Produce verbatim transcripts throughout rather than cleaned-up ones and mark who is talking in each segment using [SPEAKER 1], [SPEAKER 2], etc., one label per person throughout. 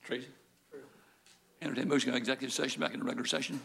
[SPEAKER 1] Tracy? Entertain motion on executive session back in the regular session.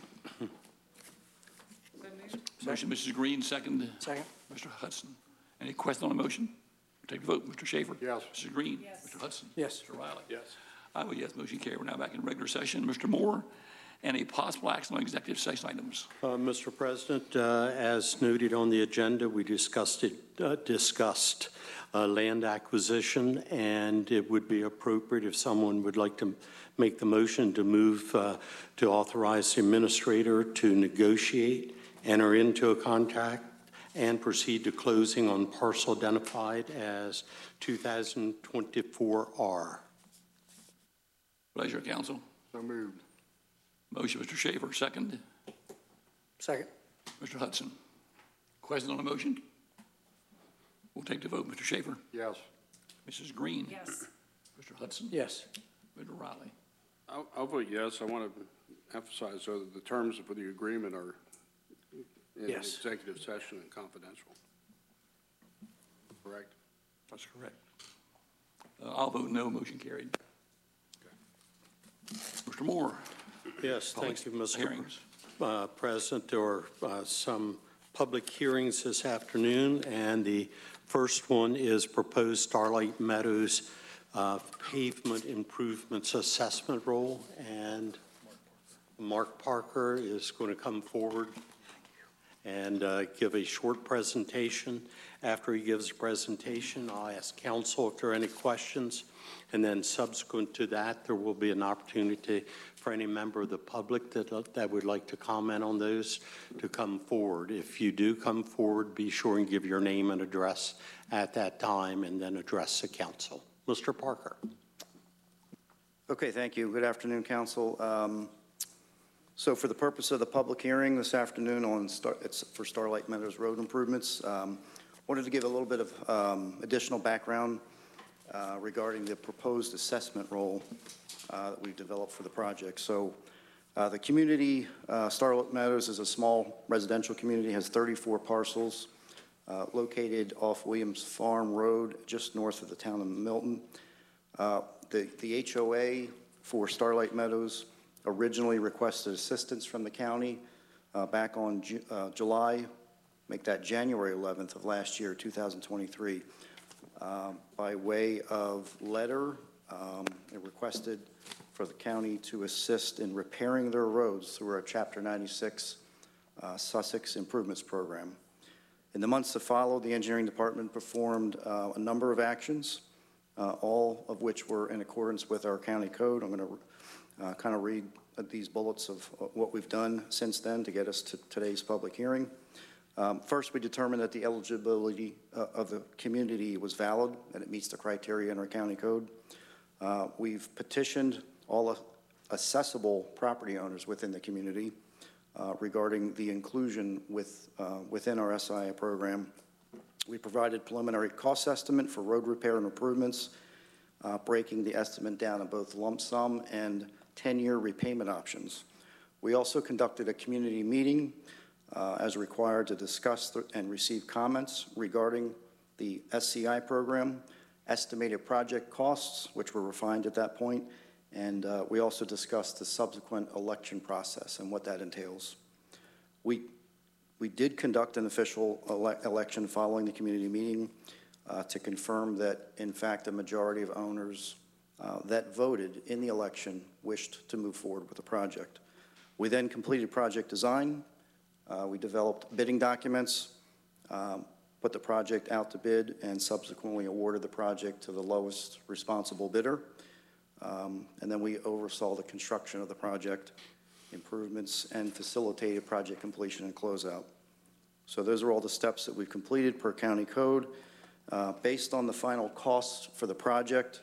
[SPEAKER 1] Motion, Missus Green, second.
[SPEAKER 2] Second.
[SPEAKER 1] Mister Hudson. Any question on the motion? Take the vote. Mister Schaefer?
[SPEAKER 3] Yes.
[SPEAKER 1] Missus Green?
[SPEAKER 4] Yes.
[SPEAKER 1] Mister Hudson?
[SPEAKER 2] Yes.
[SPEAKER 1] Mister Riley?
[SPEAKER 3] Yes.
[SPEAKER 1] I vote yes. Motion carried. We're now back in regular session. Mister Moore, any possible action on executive session items?
[SPEAKER 5] Uh, Mister President, uh, as noted on the agenda, we discussed it, uh, discussed uh, land acquisition, and it would be appropriate if someone would like to make the motion to move uh, to authorize the administrator to negotiate, enter into a contract, and proceed to closing on parcel identified as two thousand twenty-four R.
[SPEAKER 1] Pleasure, council.
[SPEAKER 3] So moved.
[SPEAKER 1] Motion, Mister Schaefer, second.
[SPEAKER 2] Second.
[SPEAKER 1] Mister Hudson. Question on the motion? We'll take the vote. Mister Schaefer?
[SPEAKER 3] Yes.
[SPEAKER 1] Missus Green?
[SPEAKER 4] Yes.
[SPEAKER 1] Mister Hudson?
[SPEAKER 2] Yes.
[SPEAKER 1] Mister Riley?
[SPEAKER 6] I'll, I'll vote yes. I want to emphasize though that the terms for the agreement are in
[SPEAKER 2] Yes.
[SPEAKER 6] executive session and confidential. Correct?
[SPEAKER 1] That's correct. Uh, I'll vote no. Motion carried. Okay. Mister Moore?
[SPEAKER 5] Yes,
[SPEAKER 1] Public
[SPEAKER 5] thank you, Mister
[SPEAKER 1] hearings.
[SPEAKER 5] Uh, President. There were uh, some public hearings this afternoon, and the first one is proposed Starlight Meadows uh, pavement improvements assessment role, and Mark Parker is going to come forward and uh, give a short presentation. After he gives a presentation, I'll ask council if there are any questions, and then subsequent to that, there will be an opportunity for any member of the public that, that would like to comment on those to come forward. If you do come forward, be sure and give your name and address at that time, and then address the council. Mister Parker.
[SPEAKER 7] Okay, thank you. Good afternoon, council. Um, So for the purpose of the public hearing this afternoon on Star, it's for Starlight Meadows road improvements, um, wanted to give a little bit of um, additional background uh, regarding the proposed assessment role uh, that we've developed for the project. So uh, the community, uh, Starlight Meadows is a small residential community, has thirty-four parcels uh, located off Williams Farm Road, just north of the town of Milton. Uh, the, the H O A for Starlight Meadows originally requested assistance from the county uh, back on Ju uh, July, make that January eleventh of last year, two thousand twenty-three, uh, by way of letter. Um, it requested for the county to assist in repairing their roads through our Chapter ninety-six uh, Sussex Improvements Program. In the months that followed, the engineering department performed uh, a number of actions, uh, all of which were in accordance with our county code. I'm going to Uh, kind of read these bullets of uh, what we've done since then to get us to today's public hearing. Um, first, we determined that the eligibility uh, of the community was valid and it meets the criteria in our county code. Uh, we've petitioned all uh, accessible property owners within the community uh, regarding the inclusion with, uh, within our S I A program. We provided preliminary cost estimate for road repair and improvements, uh, breaking the estimate down in both lump sum and ten-year repayment options. We also conducted a community meeting uh, as required to discuss and receive comments regarding the S C I program, estimated project costs, which were refined at that point, and uh, we also discussed the subsequent election process and what that entails. We, we did conduct an official ele election following the community meeting uh, to confirm that, in fact, a majority of owners Uh, that voted in the election wished to move forward with the project. We then completed project design. Uh, we developed bidding documents, um, put the project out to bid, and subsequently awarded the project to the lowest responsible bidder. Um, and then we oversaw the construction of the project, improvements, and facilitated project completion and closeout. So those are all the steps that we've completed per county code. Uh, based on the final costs for the project,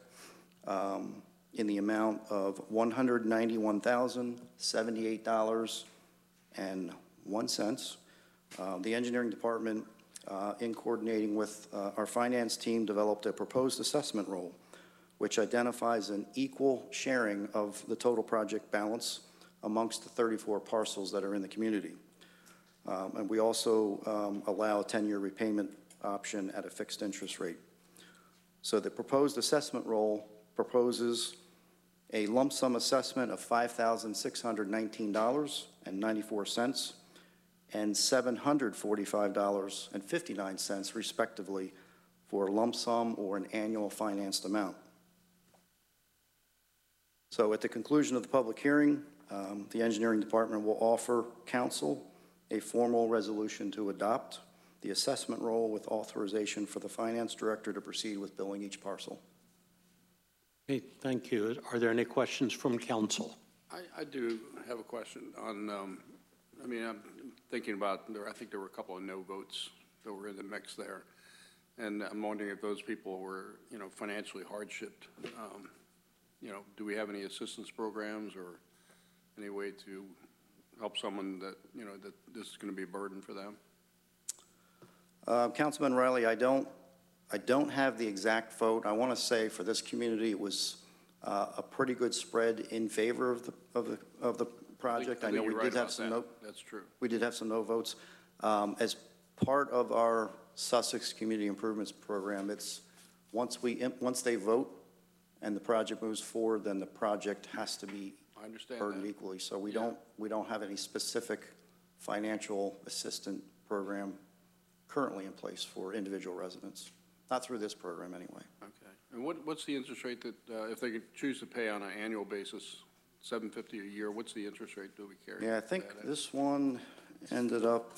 [SPEAKER 7] Um, in the amount of one hundred ninety-one thousand seventy-eight dollars and one cent. Uh, the engineering department, uh, in coordinating with uh, our finance team, developed a proposed assessment role, which identifies an equal sharing of the total project balance amongst the thirty-four parcels that are in the community. Um, and we also um, allow a ten-year repayment option at a fixed interest rate. So the proposed assessment role proposes a lump sum assessment of five thousand six hundred nineteen dollars and ninety-four cents and seven hundred forty-five dollars and fifty-nine cents respectively for a lump sum or an annual financed amount. So at the conclusion of the public hearing, um, the engineering department will offer council a formal resolution to adopt the assessment roll with authorization for the finance director to proceed with billing each parcel.
[SPEAKER 5] Okay, thank you. Are there any questions from council?
[SPEAKER 6] I, I do have a question on, um, I mean, I'm thinking about, there, I think there were a couple of no votes that were in the mix there. And I'm wondering if those people were, you know, financially hardshiped. Um, you know, do we have any assistance programs or any way to help someone that, you know, that this is going to be a burden for them?
[SPEAKER 7] Uh, Councilman Riley, I don't, I don't have the exact vote. I want to say for this community, it was uh, a pretty good spread in favor of the of the of the project. I,
[SPEAKER 6] think
[SPEAKER 7] know we
[SPEAKER 6] you're
[SPEAKER 7] did
[SPEAKER 6] right
[SPEAKER 7] have
[SPEAKER 6] about
[SPEAKER 7] some
[SPEAKER 6] that.
[SPEAKER 7] no.
[SPEAKER 6] That's true.
[SPEAKER 7] We did have some no votes. Um, as part of our Sussex Community Improvements Program, it's once we once they vote and the project moves forward, then the project has to be
[SPEAKER 6] I understand
[SPEAKER 7] burdened
[SPEAKER 6] that.
[SPEAKER 7] equally. So we
[SPEAKER 6] Yeah.
[SPEAKER 7] don't we don't have any specific financial assistance program currently in place for individual residents. Not through this program, anyway.
[SPEAKER 6] Okay. And what, what's the interest rate that, uh, if they could choose to pay on an annual basis, seven fifty a year, what's the interest rate do we carry?
[SPEAKER 7] Yeah, I think
[SPEAKER 6] that at?
[SPEAKER 7] this one ended up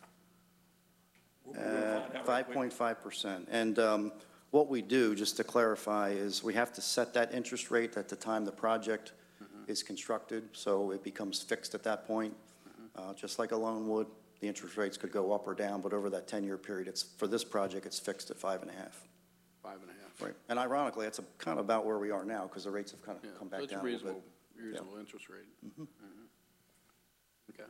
[SPEAKER 1] We're gonna find out
[SPEAKER 7] at
[SPEAKER 1] right
[SPEAKER 7] five
[SPEAKER 1] quick.
[SPEAKER 7] point five percent. And um, what we do, just to clarify, is we have to set that interest rate at the time the project is constructed, so it becomes fixed at that point. Uh, Just like a loan would, the interest rates could go up or down, but over that ten-year period, it's, for this project, it's fixed at five and a half.
[SPEAKER 6] Five and a half.
[SPEAKER 7] Right. And ironically, it's a- kind of about where we are now, because the rates have kind
[SPEAKER 6] Yeah,
[SPEAKER 7] of come back
[SPEAKER 6] that's
[SPEAKER 7] down
[SPEAKER 6] a
[SPEAKER 7] a little
[SPEAKER 6] reasonable,
[SPEAKER 7] bit.
[SPEAKER 6] reasonable interest rate. Mhm. Okay.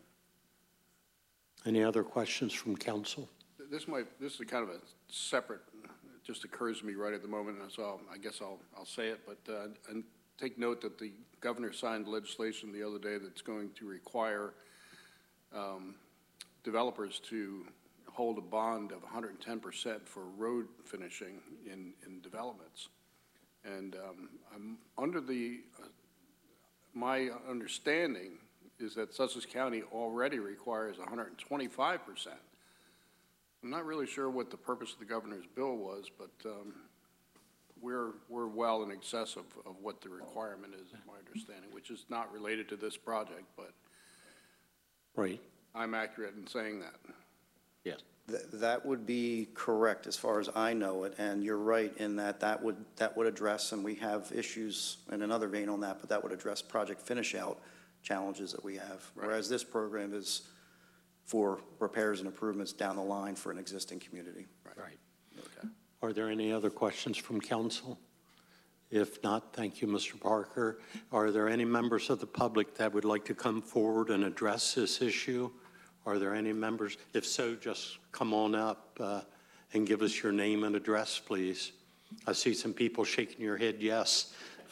[SPEAKER 5] Any other questions from council?
[SPEAKER 6] Th- This might, this is kind of a separate, it just occurs to me right at the moment, and so I guess I'll, I'll say it, but, uh, and take note that the governor signed legislation the other day that's going to require, um, developers to hold a bond of one hundred ten percent for road finishing in, in developments. And um, I'm under the, uh, my understanding is that Sussex County already requires one hundred twenty-five percent. I'm not really sure what the purpose of the governor's bill was, but um, we're, we're well in excess of, of what the requirement is, is my understanding, which is not related to this project, but
[SPEAKER 5] Right.
[SPEAKER 6] I'm accurate in saying that.
[SPEAKER 5] Yes.
[SPEAKER 7] Th- That would be correct as far as I know it, and you're right in that that would, that would address, and we have issues in another vein on that, but that would address project finish-out challenges that we have.
[SPEAKER 6] Right.
[SPEAKER 7] Whereas this program is for repairs and improvements down the line for an existing community.
[SPEAKER 5] Right.
[SPEAKER 6] Okay.
[SPEAKER 5] Are there any other questions from council? If not, thank you, Mister Parker. Are there any members of the public that would like to come forward and address this issue? Are there any members? If so, just come on up uh, and give us your name and address, please. I see some people shaking your head yes.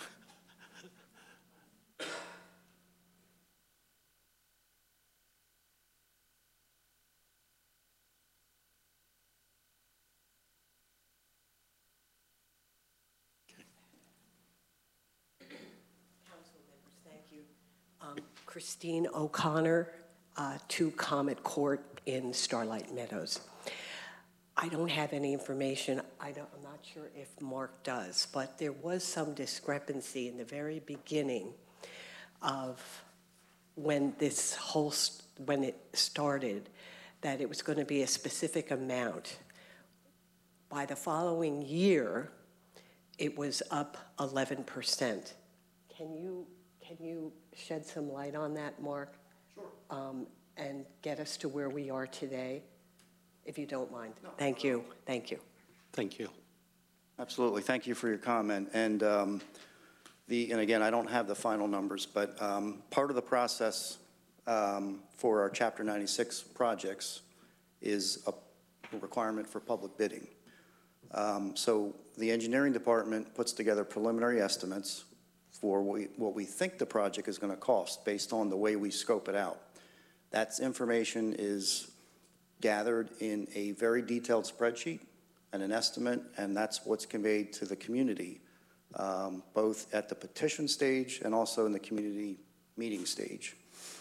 [SPEAKER 3] Council members, thank you. Um, Christine O'Connor, uh, to Comet Court in Starlight Meadows. I don't have any information. I don't, I'm not sure if Mark does, but there was some discrepancy in the very beginning of when this whole, st- when it started, that it was going to be a specific amount. By the following year, it was up eleven percent. Can you, can you shed some light on that, Mark? Sure. Um, and get us to where we are today, if you don't mind? No. Thank you, thank you.
[SPEAKER 5] Thank you.
[SPEAKER 7] Absolutely. Thank you for your comment. And um, the, and again, I don't have the final numbers, but um, part of the process um, for our Chapter ninety-six projects is a requirement for public bidding. Um, So the engineering department puts together preliminary estimates for what we, what we think the project is going to cost based on the way we scope it out. That information is gathered in a very detailed spreadsheet and an estimate, and that's what's conveyed to the community um, both at the petition stage and also in the community meeting stage.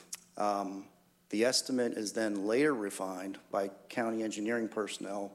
[SPEAKER 7] Um, The estimate is then later refined by county engineering personnel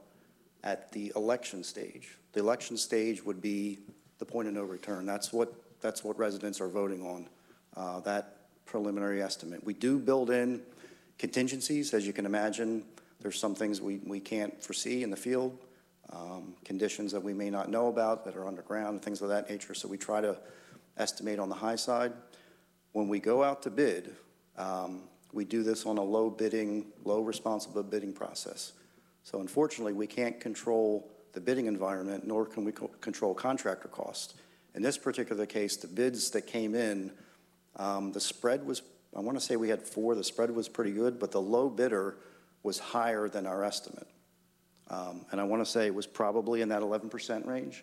[SPEAKER 7] at the election stage. The election stage would be the point of no return. That's what, that's what residents are voting on, uh, that preliminary estimate. We do build in contingencies. As you can imagine, there's some things we, we can't foresee in the field, um, conditions that we may not know about that are underground and things of that nature. So we try to estimate on the high side. When we go out to bid, um, we do this on a low bidding, low responsible bidding process. So unfortunately, we can't control the bidding environment, nor can we co- control contractor costs. In this particular case, the bids that came in, um, the spread was, I want to say we had four, the spread was pretty good, but the low bidder was higher than our estimate. Um, and I want to say it was probably in that eleven percent range.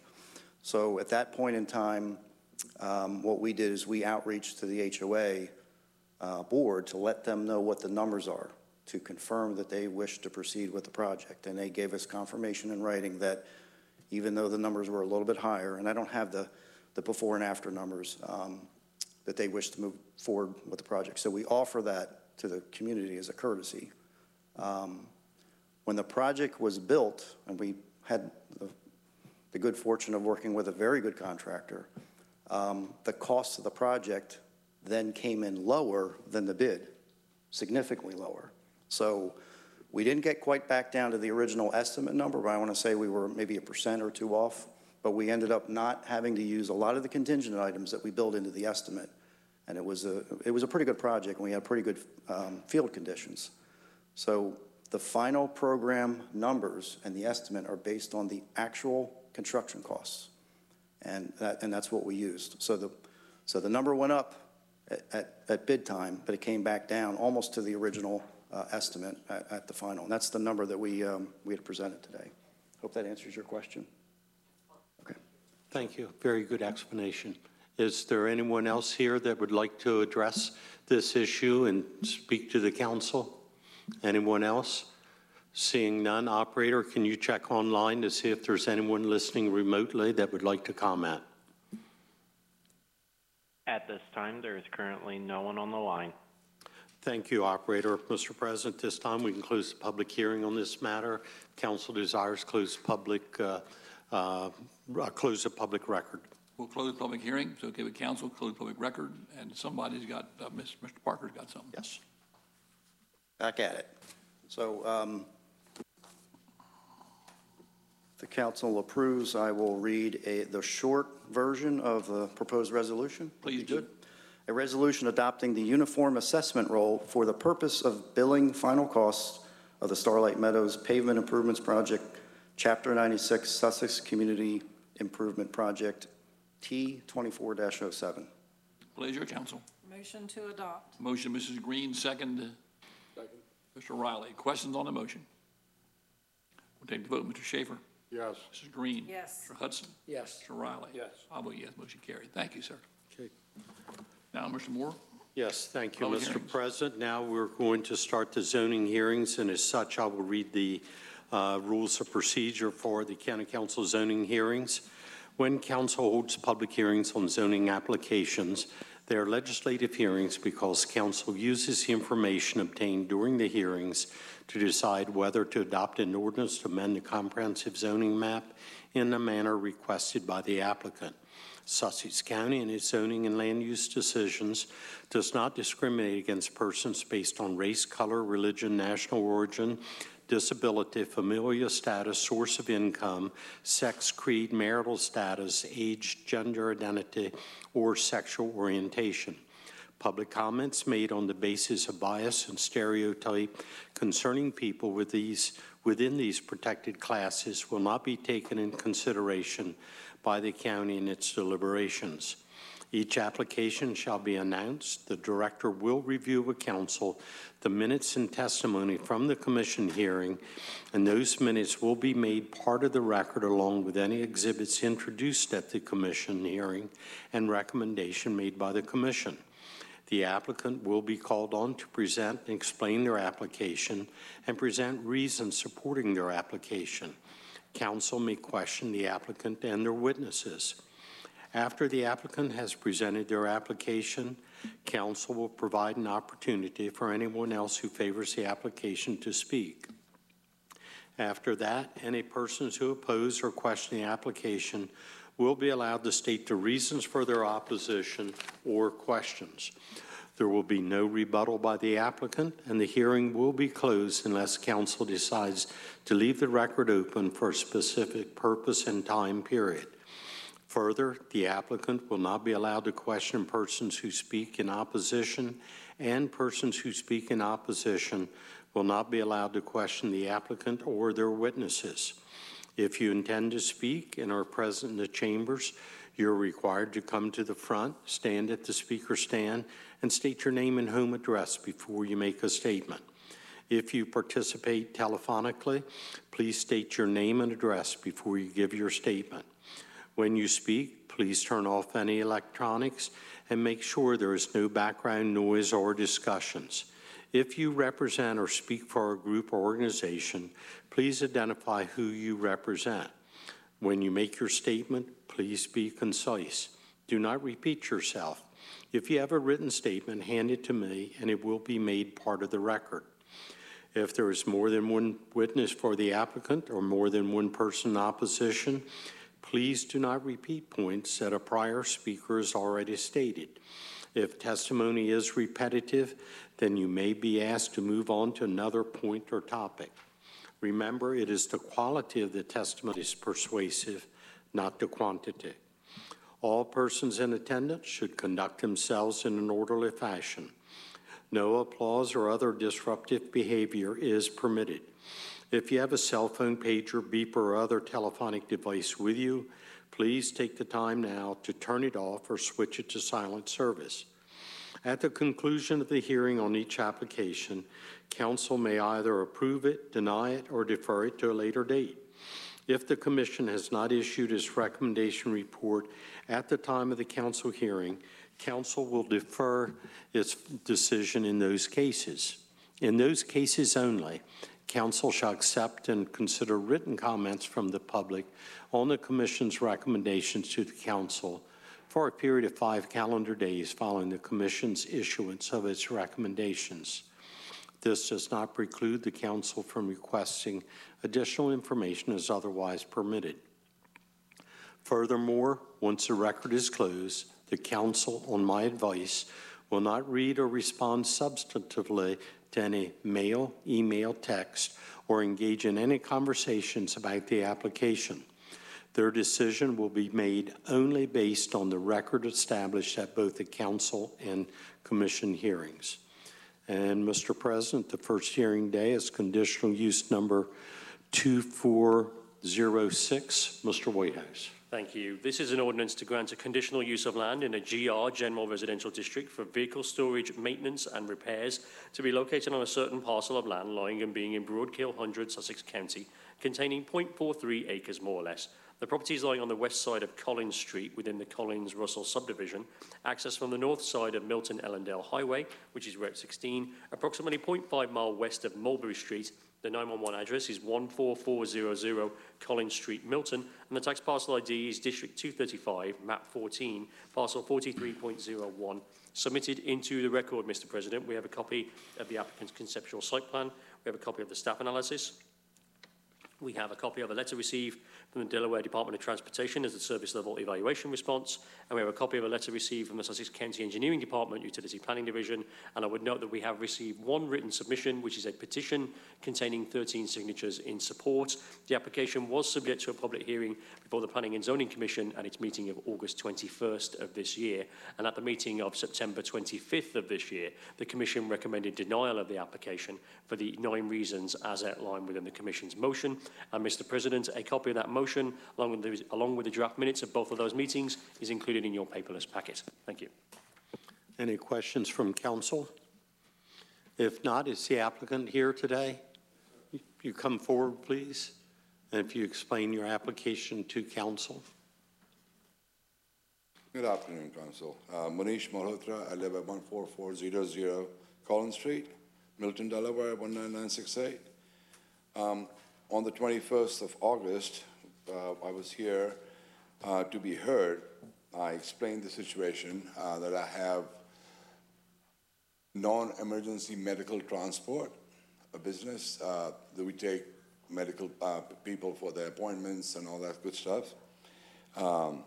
[SPEAKER 7] So at that point in time, um, what we did is we outreached to the H O A Uh, board to let them know what the numbers are, to confirm that they wish to proceed with the project. And they gave us confirmation in writing that even though the numbers were a little bit higher, and I don't have the, the before and after numbers, um, that they wish to move forward with the project. So we offer that to the community as a courtesy. Um, when the project was built, and we had the, the good fortune of working with a very good contractor, um, the cost of the project then came in lower than the bid, significantly lower. So we didn't get quite back down to the original estimate number, but I want to say we were maybe a percent or two off, but we ended up not having to use a lot of the contingent items that we build into the estimate. And it was a, it was a pretty good project, and we had pretty good um, field conditions. So the final program numbers and the estimate are based on the actual construction costs. And, that, and that's what we used. So the, so the number went up At, at, at bid time, but it came back down almost to the original uh, estimate at, at the final. And that's the number that we, um, we had presented today. Hope that answers your question. Okay.
[SPEAKER 5] Thank you. Very good explanation. Is there anyone else here that would like to address this issue and speak to the council? Anyone else? Seeing none, operator, can you check online to see if there's anyone listening remotely that would like to comment?
[SPEAKER 4] At this time, there is currently no one on the line.
[SPEAKER 5] Thank you, operator. Mister President, this time we can close the public hearing on this matter. Council desires close public, uh, uh, close the public record.
[SPEAKER 1] We'll close the public hearing. It's okay with council, close the public record, and somebody's got, uh, Mister Parker's got something.
[SPEAKER 5] Yes.
[SPEAKER 7] Back at it. So um, the council approves. I will read a, the short version of the proposed resolution.
[SPEAKER 1] Please
[SPEAKER 7] do.
[SPEAKER 1] do.
[SPEAKER 7] A resolution adopting the uniform assessment role for the purpose of billing final costs of the Starlight Meadows Pavement Improvements Project, Chapter ninety-six, Sussex Community Improvement Project, T twenty-four dash oh seven.
[SPEAKER 1] Pleasure, council.
[SPEAKER 8] Motion to adopt.
[SPEAKER 1] Motion, Missus Green, second.
[SPEAKER 6] Second.
[SPEAKER 1] Mister Riley. Questions on the motion? We'll take the vote. Mister Schaefer.
[SPEAKER 6] Yes.
[SPEAKER 1] Missus Green.
[SPEAKER 8] Yes.
[SPEAKER 1] Mister Hudson.
[SPEAKER 2] Yes.
[SPEAKER 1] Mister Riley.
[SPEAKER 6] Yes.
[SPEAKER 1] I vote yes. Motion carried. Thank you, sir.
[SPEAKER 5] Okay.
[SPEAKER 1] Now, Mister Moore.
[SPEAKER 5] Yes, thank you,
[SPEAKER 1] Public
[SPEAKER 5] Mister
[SPEAKER 1] hearings.
[SPEAKER 5] President. Now we're going to start the zoning hearings, and as such, I will read the uh, rules of procedure for the County Council zoning hearings. When council holds public hearings on zoning applications, they are legislative hearings because council uses the information obtained during the hearings to decide whether to adopt an ordinance to amend the comprehensive zoning map in the manner requested by the applicant. Sussex County in its zoning and land use decisions does not discriminate against persons based on race, color, religion, national origin, disability, familial status, source of income, sex, creed, marital status, age, gender identity, or sexual orientation. Public comments made on the basis of bias and stereotype concerning people with these, within these protected classes will not be taken in consideration by the county in its deliberations. Each application shall be announced. The director will review with council the minutes and testimony from the commission hearing, and those minutes will be made part of the record along with any exhibits introduced at the commission hearing and recommendation made by the commission. The applicant will be called on to present and explain their application and present reasons supporting their application. Council may question the applicant and their witnesses. After the applicant has presented their application, council will provide an opportunity for anyone else who favors the application to speak. After that, any persons who oppose or question the application will be allowed to state the reasons for their opposition or questions. There will be no rebuttal by the applicant, and the hearing will be closed unless council decides to leave the record open for a specific purpose and time period. Further, the applicant will not be allowed to question persons who speak in opposition, and persons who speak in opposition will not be allowed to question the applicant or their witnesses. If you intend to speak and are present in the chambers, you're required to come to the front, stand at the speaker stand, and state your name and home address before you make a statement. If you participate telephonically, please state your name and address before you give your statement. When you speak, please turn off any electronics and make sure there is no background noise or discussions. If you represent or speak for a group or organization, please identify who you represent. When you make your statement, please be concise. Do not repeat yourself. If you have a written statement, hand it to me, and it will be made part of the record. If there is more than one witness for the applicant or more than one person in opposition, please do not repeat points that a prior speaker has already stated. If testimony is repetitive, then you may be asked to move on to another point or topic. Remember, it is the quality of the testimony that is persuasive, not the quantity. All persons in attendance should conduct themselves in an orderly fashion. No applause or other disruptive behavior is permitted. If you have a cell phone, pager, beeper, or other telephonic device with you, please take the time now to turn it off or switch it to silent service. At the conclusion of the hearing on each application, council may either approve it, deny it, or defer it to a later date. If the commission has not issued its recommendation report at the time of the council hearing, council will defer its decision in those cases. In those cases only, council shall accept and consider written comments from the public on the commission's recommendations to the council for a period of five calendar days following the commission's issuance of its recommendations. This does not preclude the council from requesting additional information as otherwise permitted. Furthermore, once the record is closed, the council, on my advice, will not read or respond substantively to any mail, email, text, or engage in any conversations about the application. Their decision will be made only based on the record established at both the council and commission hearings. And Mister President, the first hearing day is conditional use number two four zero six. Mister Whitehouse.
[SPEAKER 8] Thank you. This is an ordinance to grant a conditional use of land in a G R, General Residential District, for vehicle storage, maintenance and repairs to be located on a certain parcel of land lying and being in Broadkill Hundred, Sussex County, containing zero point four three acres more or less. The property is lying on the west side of Collins Street within the Collins-Russell subdivision, access from the north side of Milton-Ellendale Highway, which is Route sixteen, approximately zero point five mile west of Mulberry Street. The nine one one address is one four four zero zero Collins Street, Milton, and the tax parcel I D is District two thirty-five, map fourteen, parcel forty-three point zero one. Submitted into the record, Mister President, we have a copy of the applicant's conceptual site plan, we have a copy of the staff analysis, we have a copy of a letter received from the Delaware Department of Transportation as a service level evaluation response, and we have a copy of a letter received from the Sussex County Engineering Department Utility Planning Division, and I would note that we have received one written submission, which is a petition containing thirteen signatures in support. The application was subject to a public hearing before the Planning and Zoning Commission at its meeting of August twenty-first of this year, and at the meeting of September twenty-fifth of this year, the Commission recommended denial of the application for the nine reasons as outlined within the Commission's motion. And Mister President, a copy of that motion, along with, the, along with the draft minutes of both of those meetings, is included in your paperless packet. Thank you.
[SPEAKER 5] Any questions from council? If not, is the applicant here today? You come forward, please, and if you explain your application to council.
[SPEAKER 9] Good afternoon, Council. Uh, Manish Malhotra, I live at one four four zero zero Collins Street, Milton, Delaware, one nine nine six eight. Um, on the twenty-first of August, uh, I was here uh, to be heard I explained the situation, uh, that I have non-emergency medical transport, a business, uh, that we take medical uh, people for their appointments and all that good stuff. Um,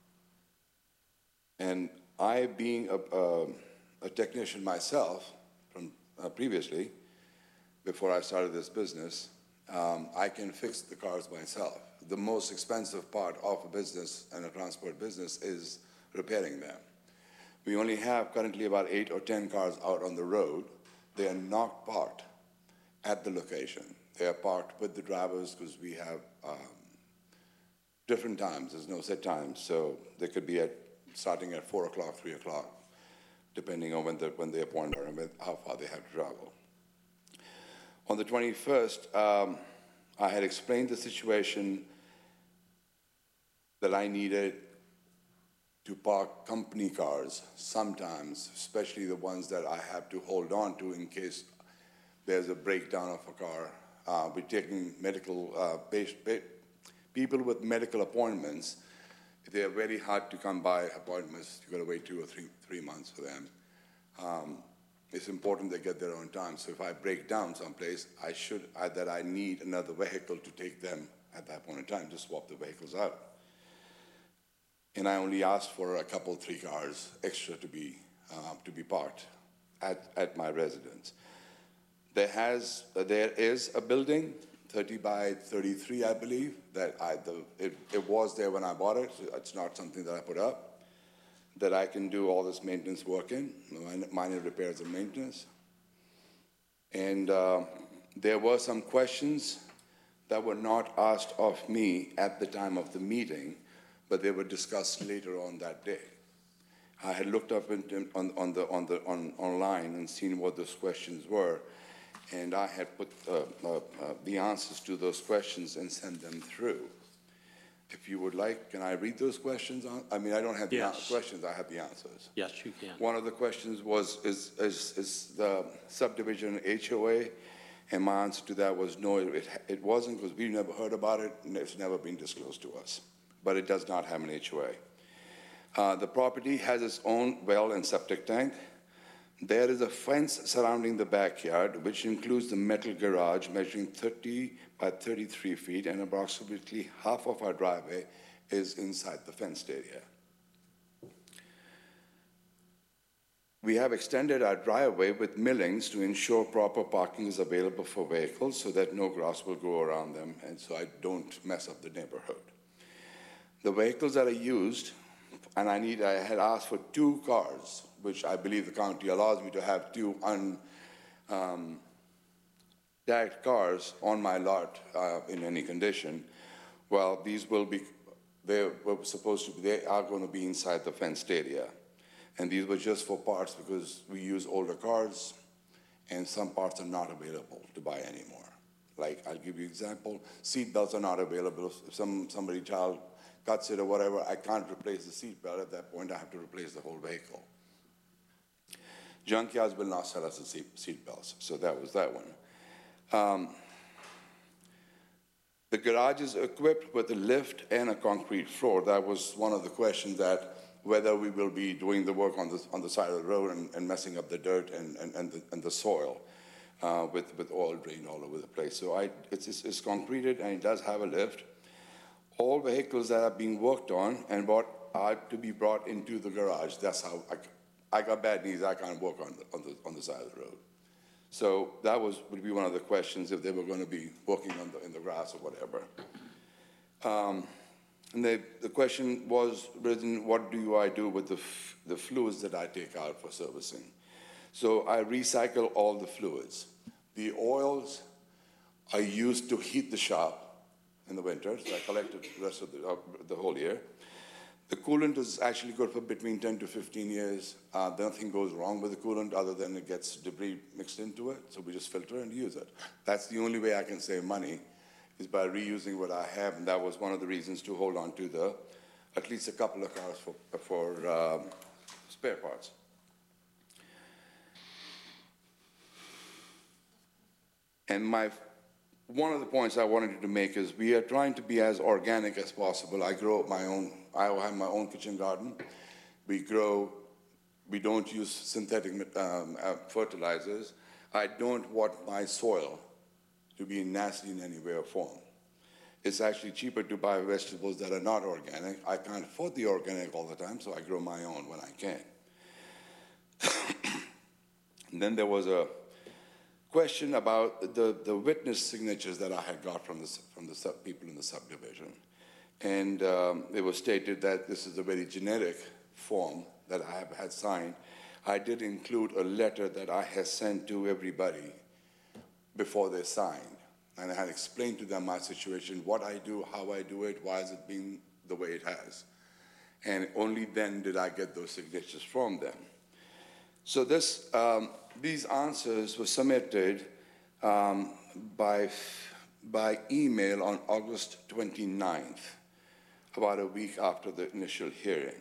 [SPEAKER 9] and I, being a, a, a technician myself from uh, previously, before I started this business, um, I can fix the cars myself. The most expensive part of a business and a transport business is repairing them. We only have currently about eight or ten cars out on the road. They are not parked at the location. They are parked with the drivers because we have um, different times. There's no set times, so they could be at starting at four o'clock, three o'clock, depending on when the when the appointment and how far they have to travel. On the twenty-first, um, I had explained the situation that I needed to park company cars sometimes, especially the ones that I have to hold on to in case there's a breakdown of a car. Uh, we're taking medical, uh, base, ba- people with medical appointments. They're very hard to come by appointments. You've got to wait two or three, three months for them. Um, it's important they get there on time. So if I break down someplace, I should, I, that I need another vehicle to take them at that point in time, to swap the vehicles out. And I only asked for a couple, three cars extra to be, uh, to be parked at, at my residence. There has, uh, there is a building, thirty by thirty-three, I believe, that I, the, it, it was there when I bought it. So it's not something that I put up, that I can do all this maintenance work in, minor repairs and maintenance. And uh, there were some questions that were not asked of me at the time of the meeting, but they were discussed later on that day. I had looked up in, on, on the, on the, on, online and seen what those questions were, and I had put uh, uh, uh, the answers to those questions and sent them through. If you would like, can I read those questions? On? I mean, I don't have the
[SPEAKER 8] Yes.
[SPEAKER 9] questions, I have the answers.
[SPEAKER 8] Yes, you can.
[SPEAKER 9] One of the questions was, is, is, is the subdivision H O A? And my answer to that was no, it, it wasn't, because we never heard about it, and it's never been disclosed to us. But it does not have an H O A. Uh, the property has its own well and septic tank. There is a fence surrounding the backyard, which includes the metal garage measuring thirty by thirty-three feet, and approximately half of our driveway is inside the fenced area. We have extended our driveway with millings to ensure proper parking is available for vehicles so that no grass will grow around them, and so I don't mess up the neighborhood. The vehicles that are used, and I need, I had asked for two cars, which I believe the county allows me to have two un, um, tagged cars on my lot uh, in any condition. Well, these will be, they were supposed to be, they are going to be inside the fenced area. And these were just for parts because we use older cars and some parts are not available to buy anymore. Like, I'll give you an example, seat belts are not available. If some, somebody child cuts it or whatever, I can't replace the seat belt. At that point, I have to replace the whole vehicle. Junkyards will not sell us the seat, seat belts, so that was that one. Um, the garage is equipped with a lift and a concrete floor. That was one of the questions, that whether we will be doing the work on the, on the side of the road and, and messing up the dirt and, and, and, the, and the soil uh, with, with oil drained all over the place. So I, it's, it's, it's concreted and it does have a lift. All vehicles that are being worked on and what are to be brought into the garage, that's how I, I got bad knees, I can't walk on the, on the, on the side of the road. So that was, would be one of the questions, if they were going to be walking on the, in the grass or whatever. Um, and they, the question was written, what do I do with the, f the fluids that I take out for servicing? So I recycle all the fluids. The oils are used to heat the shop in the winter, so I collected the rest of the, uh, the whole year. The coolant is actually good for between ten to fifteen years. Uh, nothing goes wrong with the coolant other than it gets debris mixed into it, so we just filter and use it. That's the only way I can save money, is by reusing what I have, and that was one of the reasons to hold on to the, at least a couple of cars for, for um, spare parts. And my one of the points I wanted to make is we are trying to be as organic as possible. I grow my own, I have my own kitchen garden. We grow, we don't use synthetic um, uh, fertilizers. I don't want my soil to be nasty in any way or form. It's actually cheaper to buy vegetables that are not organic. I can't afford the organic all the time, so I grow my own when I can. And then there was a question about the, the witness signatures that I had got from the, from the sub, people in the subdivision. And um, it was stated that this is a very generic form that I have had signed. I did include a letter that I had sent to everybody before they signed. And I had explained to them my situation, what I do, how I do it, why is it being the way it has. And only then did I get those signatures from them. So this, um, these answers were submitted um, by, by email on August twenty-ninth, about a week after the initial hearing.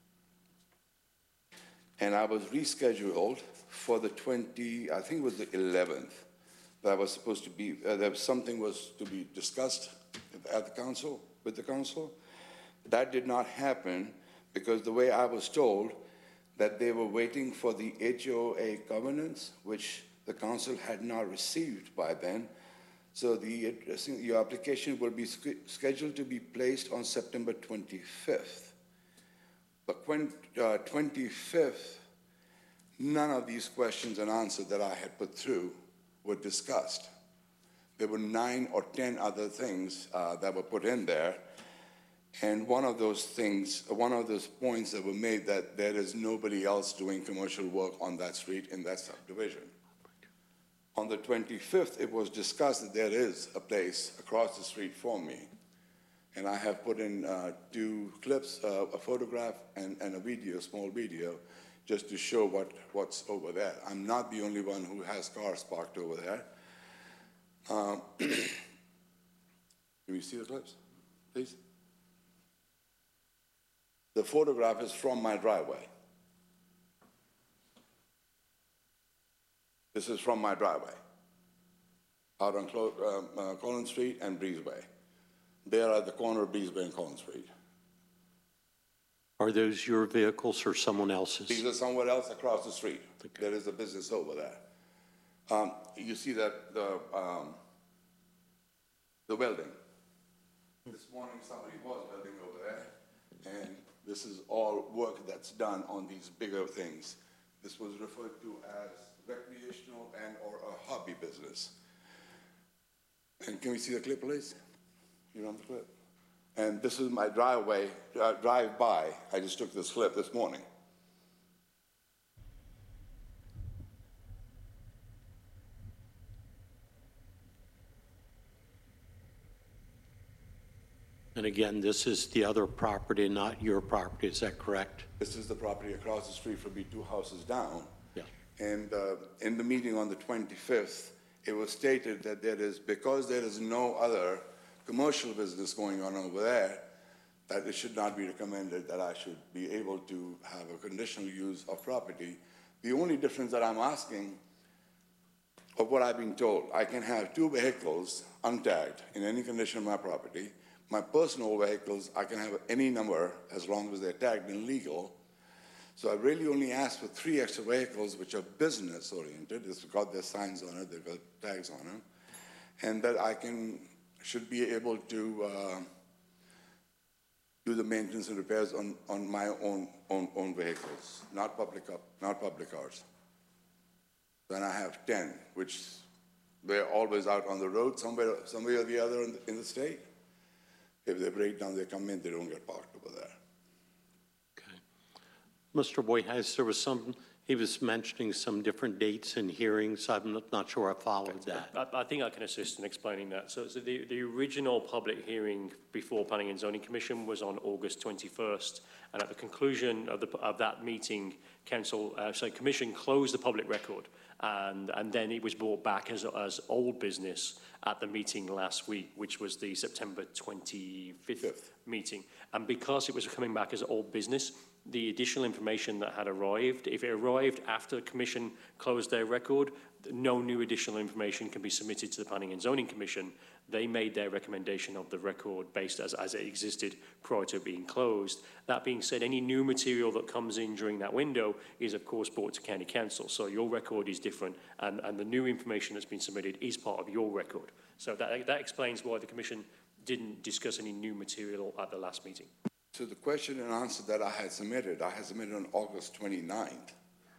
[SPEAKER 9] And I was rescheduled for the twenty, I think it was the eleventh, that was supposed to be, uh, that something was to be discussed at the council, with the council. That did not happen because the way I was told, that they were waiting for the H O A governance, which the council had not received by then. So the, your application will be scheduled to be placed on September twenty-fifth. But when uh, twenty-fifth, none of these questions and answers that I had put through were discussed. There were nine or ten other things uh, that were put in there. And one of those things, one of those points that were made, that there is nobody else doing commercial work on that street in that subdivision. On the twenty-fifth, it was discussed that there is a place across the street from me. And I have put in uh, two clips, uh, a photograph and, and a video, a small video, just to show what, what's over there. I'm not the only one who has cars parked over there. Um, can we see the clips, please? The photograph is from my driveway. This is from my driveway, out on Clo um, uh, Collins Street and Breezeway. They are at the corner of Breezeway and Collins Street.
[SPEAKER 5] Are those your vehicles or someone else's?
[SPEAKER 9] These are somewhere else across the street. Okay. There is a business over there. Um, you see that the, um, the building. This morning somebody was building over there, and this is all work that's done on these bigger things. This was referred to as recreational and or a hobby business. And can we see the clip, please? You on the clip? And this is my driveway, uh, drive-by. I just took this clip this morning.
[SPEAKER 5] And again, this is the other property, not your property, is that correct?
[SPEAKER 9] This is the property across the street from me, two houses down.
[SPEAKER 5] Yeah.
[SPEAKER 9] And uh, in the meeting on the twenty-fifth, it was stated that there is, because there is no other commercial business going on over there, that it should not be recommended that I should be able to have a conditional use of property. The only difference that I'm asking of what I've been told, I can have two vehicles untagged in any condition of my property. My personal vehicles, I can have any number as long as they're tagged and legal. So I really only asked for three extra vehicles which are business oriented. It's got their signs on it, they've got tags on them. And that I can, should be able to uh, do the maintenance and repairs on, on my own, own, own vehicles, not public, not public cars. Then I have ten, which they're always out on the road somewhere, somewhere or the other in the, in the state. If they break down, they come in, they don't get parked over there.
[SPEAKER 5] Okay. Mister Boyhouse, there was some, he was mentioning some different dates and hearings. I'm not, not sure I followed that.
[SPEAKER 8] I, I think I can assist in explaining that. So, so the, the original public hearing before Planning and Zoning Commission was on August twenty-first, and at the conclusion of, the, of that meeting, Council, uh, sorry, Commission closed the public record, and, and then it was brought back as, as old business at the meeting last week, which was the September twenty-fifth Fifth. meeting. And because it was coming back as old business, the additional information that had arrived, if it arrived after the Commission closed their record, no new additional information can be submitted to the Planning and Zoning Commission. They made their recommendation of the record based as, as it existed prior to it being closed. That being said, any new material that comes in during that window is, of course, brought to County Council. So your record is different, and, and the new information that's been submitted is part of your record. So that, that explains why the Commission didn't discuss any new material at the last meeting.
[SPEAKER 9] So the question and answer that I had submitted, I had submitted on August twenty-ninth.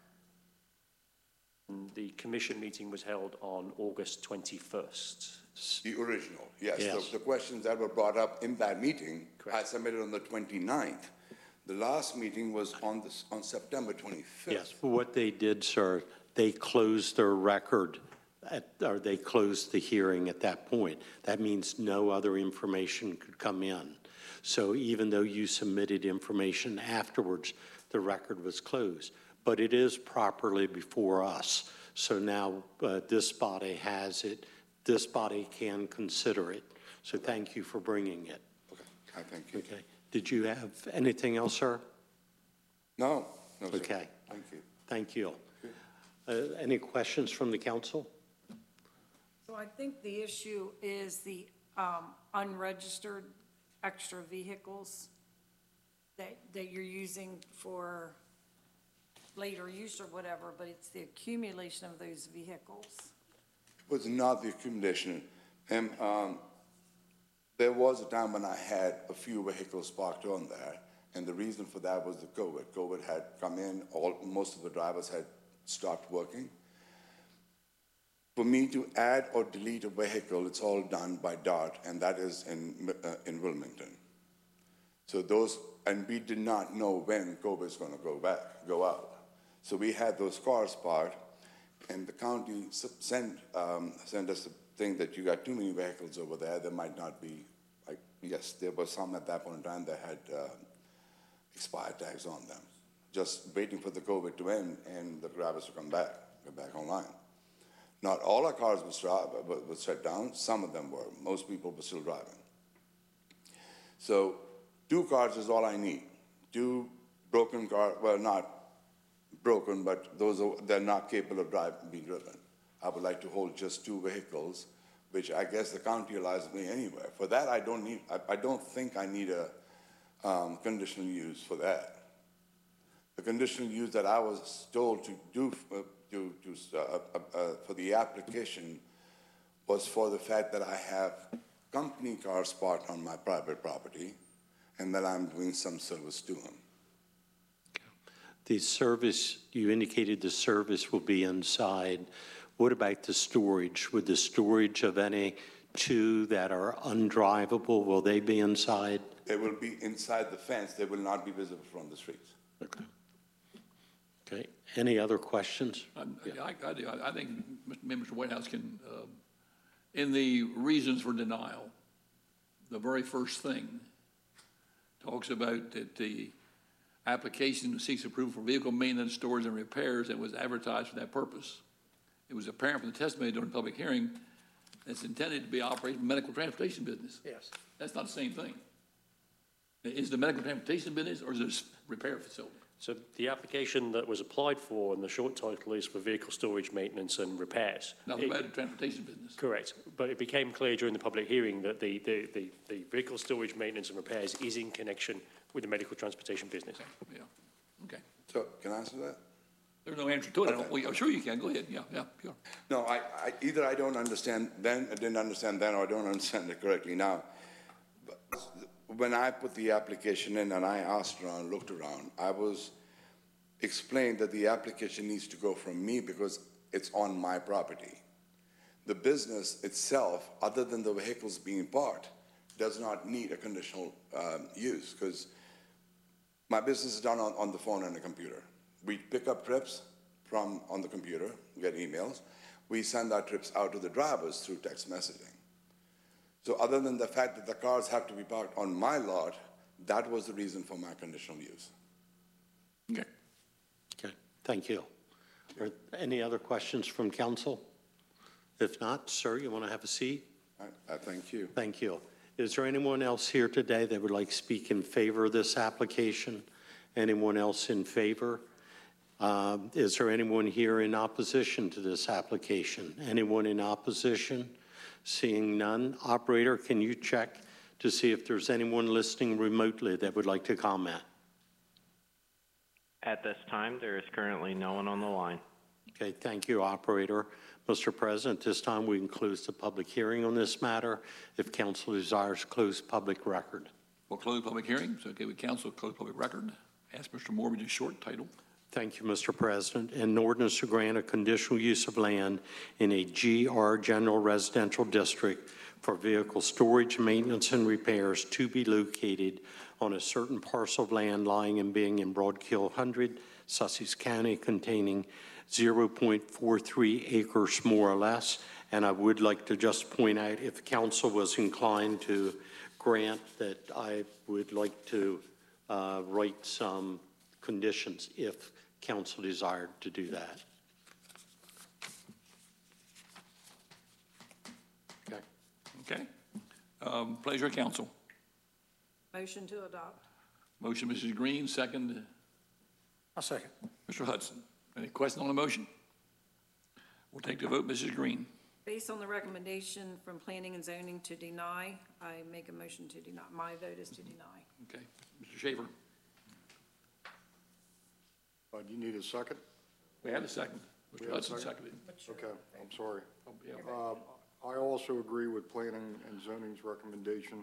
[SPEAKER 8] The Commission meeting was held on August twenty-first.
[SPEAKER 9] The original, yes.
[SPEAKER 5] Yes.
[SPEAKER 9] The, the questions that were brought up in that meeting,
[SPEAKER 8] Correct.
[SPEAKER 9] I submitted on the twenty-ninth. The last meeting was on this, on September twenty-fifth.
[SPEAKER 5] Yes, but what they did, sir, they closed their record, at, or they closed the hearing at that point. That means no other information could come in. So even though you submitted information afterwards, the record was closed. But it is properly before us. So now uh, this body has it. This body can consider it. So thank you for bringing it.
[SPEAKER 9] Okay, I thank you.
[SPEAKER 5] Okay. Did you have anything else, sir?
[SPEAKER 9] No, no, sir.
[SPEAKER 5] Okay.
[SPEAKER 9] Thank you.
[SPEAKER 5] Thank you. Uh, any questions from the council?
[SPEAKER 10] So I think the issue is the um, unregistered extra vehicles that, that you're using for later use or whatever, but it's the accumulation of those vehicles.
[SPEAKER 9] It was not the accumulation. And um, there was a time when I had a few vehicles parked on there, and the reason for that was the COVID. COVID had come in, all, most of the drivers had stopped working. For me to add or delete a vehicle, it's all done by DART, and that is in, uh, in Wilmington. So those, and we did not know when COVID is going to go back, go out. So we had those cars parked, and the county sent, um, sent us a thing that you got too many vehicles over there. There might not be, like, yes, there were some at that point in time that had uh, expired tags on them, just waiting for the COVID to end and the drivers to come back, go back online. Not all our cars were, start, were shut down. Some of them were. Most people were still driving. So two cars is all I need. Two broken cars, well, not broken, but those are, they're not capable of drive, being driven. I would like to hold just two vehicles, which I guess the county allows me anywhere. For that, I don't need. I, I don't think I need a um, conditional use for that. The conditional use that I was told to do uh, to, to uh, uh, uh, for the application was for the fact that I have company cars parked on my private property, and that I'm doing some service to them.
[SPEAKER 5] The service, you indicated the service will be inside. What about the storage? Would the storage of any two that are undrivable, will they be inside?
[SPEAKER 9] They will be inside the fence. They will not be visible from the streets.
[SPEAKER 5] Okay. Okay. Any other questions?
[SPEAKER 1] Um, I, I do. I, I think Mister Whitehouse can, uh, in the reasons for denial, the very first thing talks about that the application seeks approval for vehicle maintenance, storage, and repairs that was advertised for that purpose. It was apparent from the testimony during the public hearing that it's intended to be operating medical transportation business.
[SPEAKER 2] Yes.
[SPEAKER 1] That's not the same thing. Is it a medical transportation business or is it a repair facility?
[SPEAKER 8] So the application that was applied for, and the short title is for vehicle storage, maintenance and repairs.
[SPEAKER 1] Not
[SPEAKER 8] It-
[SPEAKER 1] about the transportation business.
[SPEAKER 8] Correct, but it became clear during the public hearing that the, the, the, the vehicle storage, maintenance and repairs is in connection with the medical transportation business.
[SPEAKER 1] Yeah, okay.
[SPEAKER 9] So can I answer that?
[SPEAKER 1] There's no answer to it. I don't,
[SPEAKER 9] Okay.
[SPEAKER 1] well, I'm sure you can. Go ahead. Yeah, yeah, sure.
[SPEAKER 9] No, I, I, either I don't understand then, I didn't understand then, or I don't understand it correctly now. But when I put the application in and I asked around, looked around, I was explained that the application needs to go from me because it's on my property. The business itself, other than the vehicles being parked, does not need a conditional um, use because my business is done on, on the phone and the computer. We pick up trips from on the computer, we get emails. We send our trips out to the drivers through text messaging. So other than the fact that the cars have to be parked on my lot, that was the reason for my conditional use.
[SPEAKER 1] Okay.
[SPEAKER 5] Okay, thank you. Are any other questions from council? If not, sir, you want to have a seat?
[SPEAKER 9] I, I thank you.
[SPEAKER 5] Thank you. Is there anyone else here today that would like to speak in favor of this application? Anyone else in favor? Um, Is there anyone here in opposition to this application? Anyone in opposition? Seeing none. Operator, can you check to see if there's anyone listening remotely that would like to comment?
[SPEAKER 4] At this time, there is currently no one on the line.
[SPEAKER 5] Okay, thank you, operator. Mister President, this time we can close the public hearing on this matter if council desires to close public record.
[SPEAKER 1] We'll close public hearings. Okay, with council, close public record. Ask Mister Moore to short title.
[SPEAKER 5] Thank you, Mister President. An ordinance to grant a conditional use of land in a G R General Residential District for vehicle storage, maintenance, and repairs to be located on a certain parcel of land lying and being in Broadkill one hundred, Sussex County, containing zero point four three acres more or less. And I would like to just point out, if the council was inclined to grant, that I would like to uh, write some conditions if council desired to do that. Okay.
[SPEAKER 1] Okay. Um, Pleasure of council.
[SPEAKER 10] Motion to adopt.
[SPEAKER 1] Motion, Missus Green, second,
[SPEAKER 2] I'll second.
[SPEAKER 1] Mister Hudson. Any question on the motion? We'll take the vote. Missus Green.
[SPEAKER 10] Based on the recommendation from Planning and Zoning to deny, I make a motion to deny. My vote is to deny.
[SPEAKER 1] Okay. Mister Schaefer.
[SPEAKER 11] Uh, do you need a second?
[SPEAKER 1] We had a second. Mister
[SPEAKER 11] We have a
[SPEAKER 1] Hudson
[SPEAKER 11] second?
[SPEAKER 1] seconded.
[SPEAKER 11] Okay, I'm sorry.
[SPEAKER 1] Oh, yeah.
[SPEAKER 11] Uh, I also agree with planning and zoning's recommendation.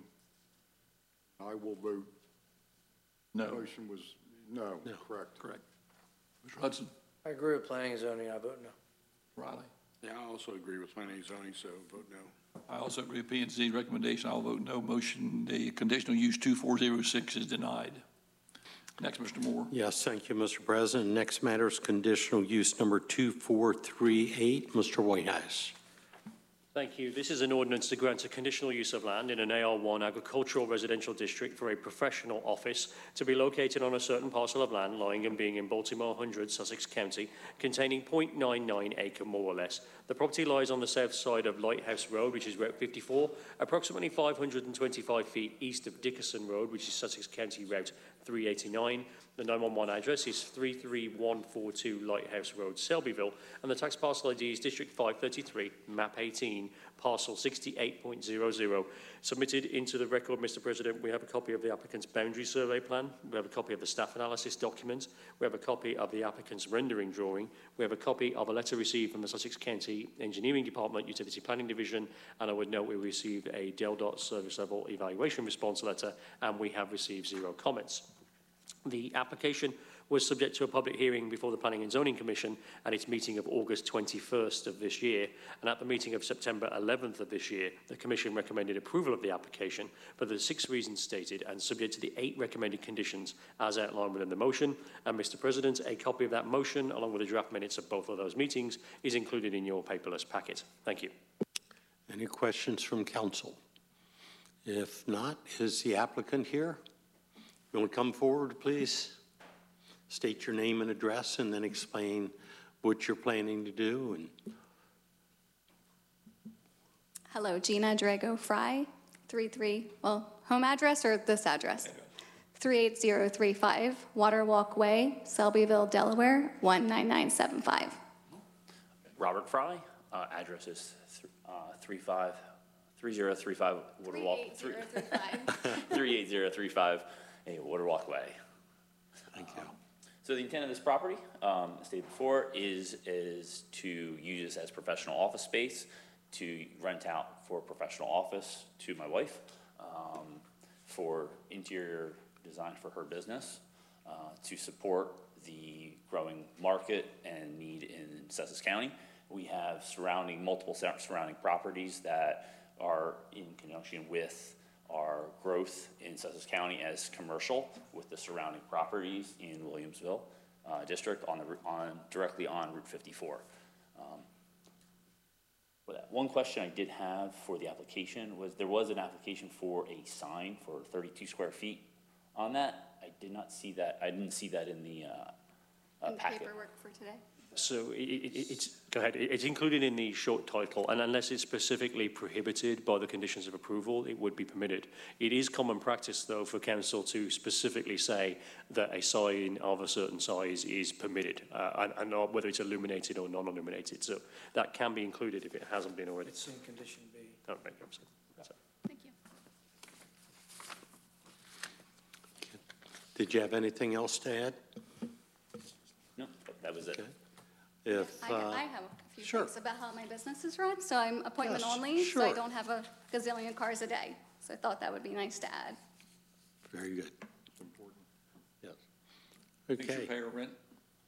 [SPEAKER 11] I will vote.
[SPEAKER 1] No.
[SPEAKER 11] Motion was no,
[SPEAKER 5] No.
[SPEAKER 11] correct.
[SPEAKER 1] Correct. Mister Hudson.
[SPEAKER 2] I agree with planning and zoning, I vote no.
[SPEAKER 1] Riley.
[SPEAKER 6] Yeah, I also agree with planning and zoning, so vote no.
[SPEAKER 1] I also agree with P and Z's recommendation. I'll vote no. Motion, the conditional use two four zero six is denied. Next, Mister Moore.
[SPEAKER 5] Yes, thank you, Mister President. Next matter is conditional use number two four three eight. Mister Whitehouse.
[SPEAKER 8] Thank you. This is an ordinance to grant a conditional use of land in an A R one agricultural residential district for a professional office to be located on a certain parcel of land lying and being in Baltimore one hundred, Sussex County, containing zero point nine nine acre more or less. The property lies on the south side of Lighthouse Road, which is Route fifty-four, approximately five hundred twenty-five feet east of Dickerson Road, which is Sussex County Route three eighty-nine. The nine one one address is three three one four two Lighthouse Road, Selbyville, and the tax parcel I D is District five thirty-three, map eighteen, parcel sixty-eight point zero zero. Submitted into the record, Mister President, we have a copy of the applicant's boundary survey plan, we have a copy of the staff analysis document, we have a copy of the applicant's rendering drawing, we have a copy of a letter received from the Sussex County Engineering Department, Utility Planning Division, and I would note we received a DELDOT service level evaluation response letter, and we have received zero comments. The application was subject to a public hearing before the Planning and Zoning Commission at its meeting of August twenty-first of this year, and at the meeting of September eleventh of this year, the Commission recommended approval of the application for the six reasons stated and subject to the eight recommended conditions as outlined within the motion. And Mister President, a copy of that motion, along with the draft minutes of both of those meetings, is included in your paperless packet. Thank you.
[SPEAKER 5] Any questions from council? If not, is the applicant here? You want to come forward, please? State your name and address and then explain what you're planning to do. And
[SPEAKER 12] Hello, Gina Drago Fry, three three, well, home address or this address? three eight zero three five Waterwalk Way, Selbyville, Delaware, one nine nine seven five.
[SPEAKER 13] Robert Fry, uh, address is th uh, three five three zero three five Waterwalk. three eight zero three five a Waterwalk Way.
[SPEAKER 5] Thank you.
[SPEAKER 13] Um, so the intent of this property, um, as stated before, is is to use this as professional office space, to rent out for professional office to my wife, um, for interior design for her business, uh, to support the growing market and need in Sussex County. We have surrounding multiple surrounding properties that are in conjunction with our growth in Sussex County as commercial, with the surrounding properties in Williamsville uh, district on the on directly on Route fifty-four. Um, with that, one question I did have for the application was there was an application for a sign for thirty-two square feet on that. I did not see that. I didn't see that in the uh, uh,
[SPEAKER 12] In
[SPEAKER 13] packet.
[SPEAKER 12] paperwork for today.
[SPEAKER 8] So it, it, it's, go ahead, It- it's included in the short title, and unless it's specifically prohibited by the conditions of approval, it would be permitted. It is common practice, though, for council to specifically say that a sign of a certain size is permitted, uh, and, and not whether it's illuminated or non-illuminated. So that can be included if it hasn't been already.
[SPEAKER 2] It's in condition B.
[SPEAKER 8] Oh, right, I'm sorry. So-
[SPEAKER 12] Thank you.
[SPEAKER 5] Did you have anything else to add?
[SPEAKER 13] No, that was it.
[SPEAKER 5] Okay. If,
[SPEAKER 12] I,
[SPEAKER 5] uh,
[SPEAKER 12] I have a few
[SPEAKER 5] sure.
[SPEAKER 12] things about how my business is run. So I'm appointment
[SPEAKER 5] Yes,
[SPEAKER 12] only, so I
[SPEAKER 5] sure.
[SPEAKER 12] don't have a gazillion cars a day. So I thought that would be nice to add.
[SPEAKER 5] very good. Yes.
[SPEAKER 1] Make sure you
[SPEAKER 5] Okay.
[SPEAKER 1] pay your rent.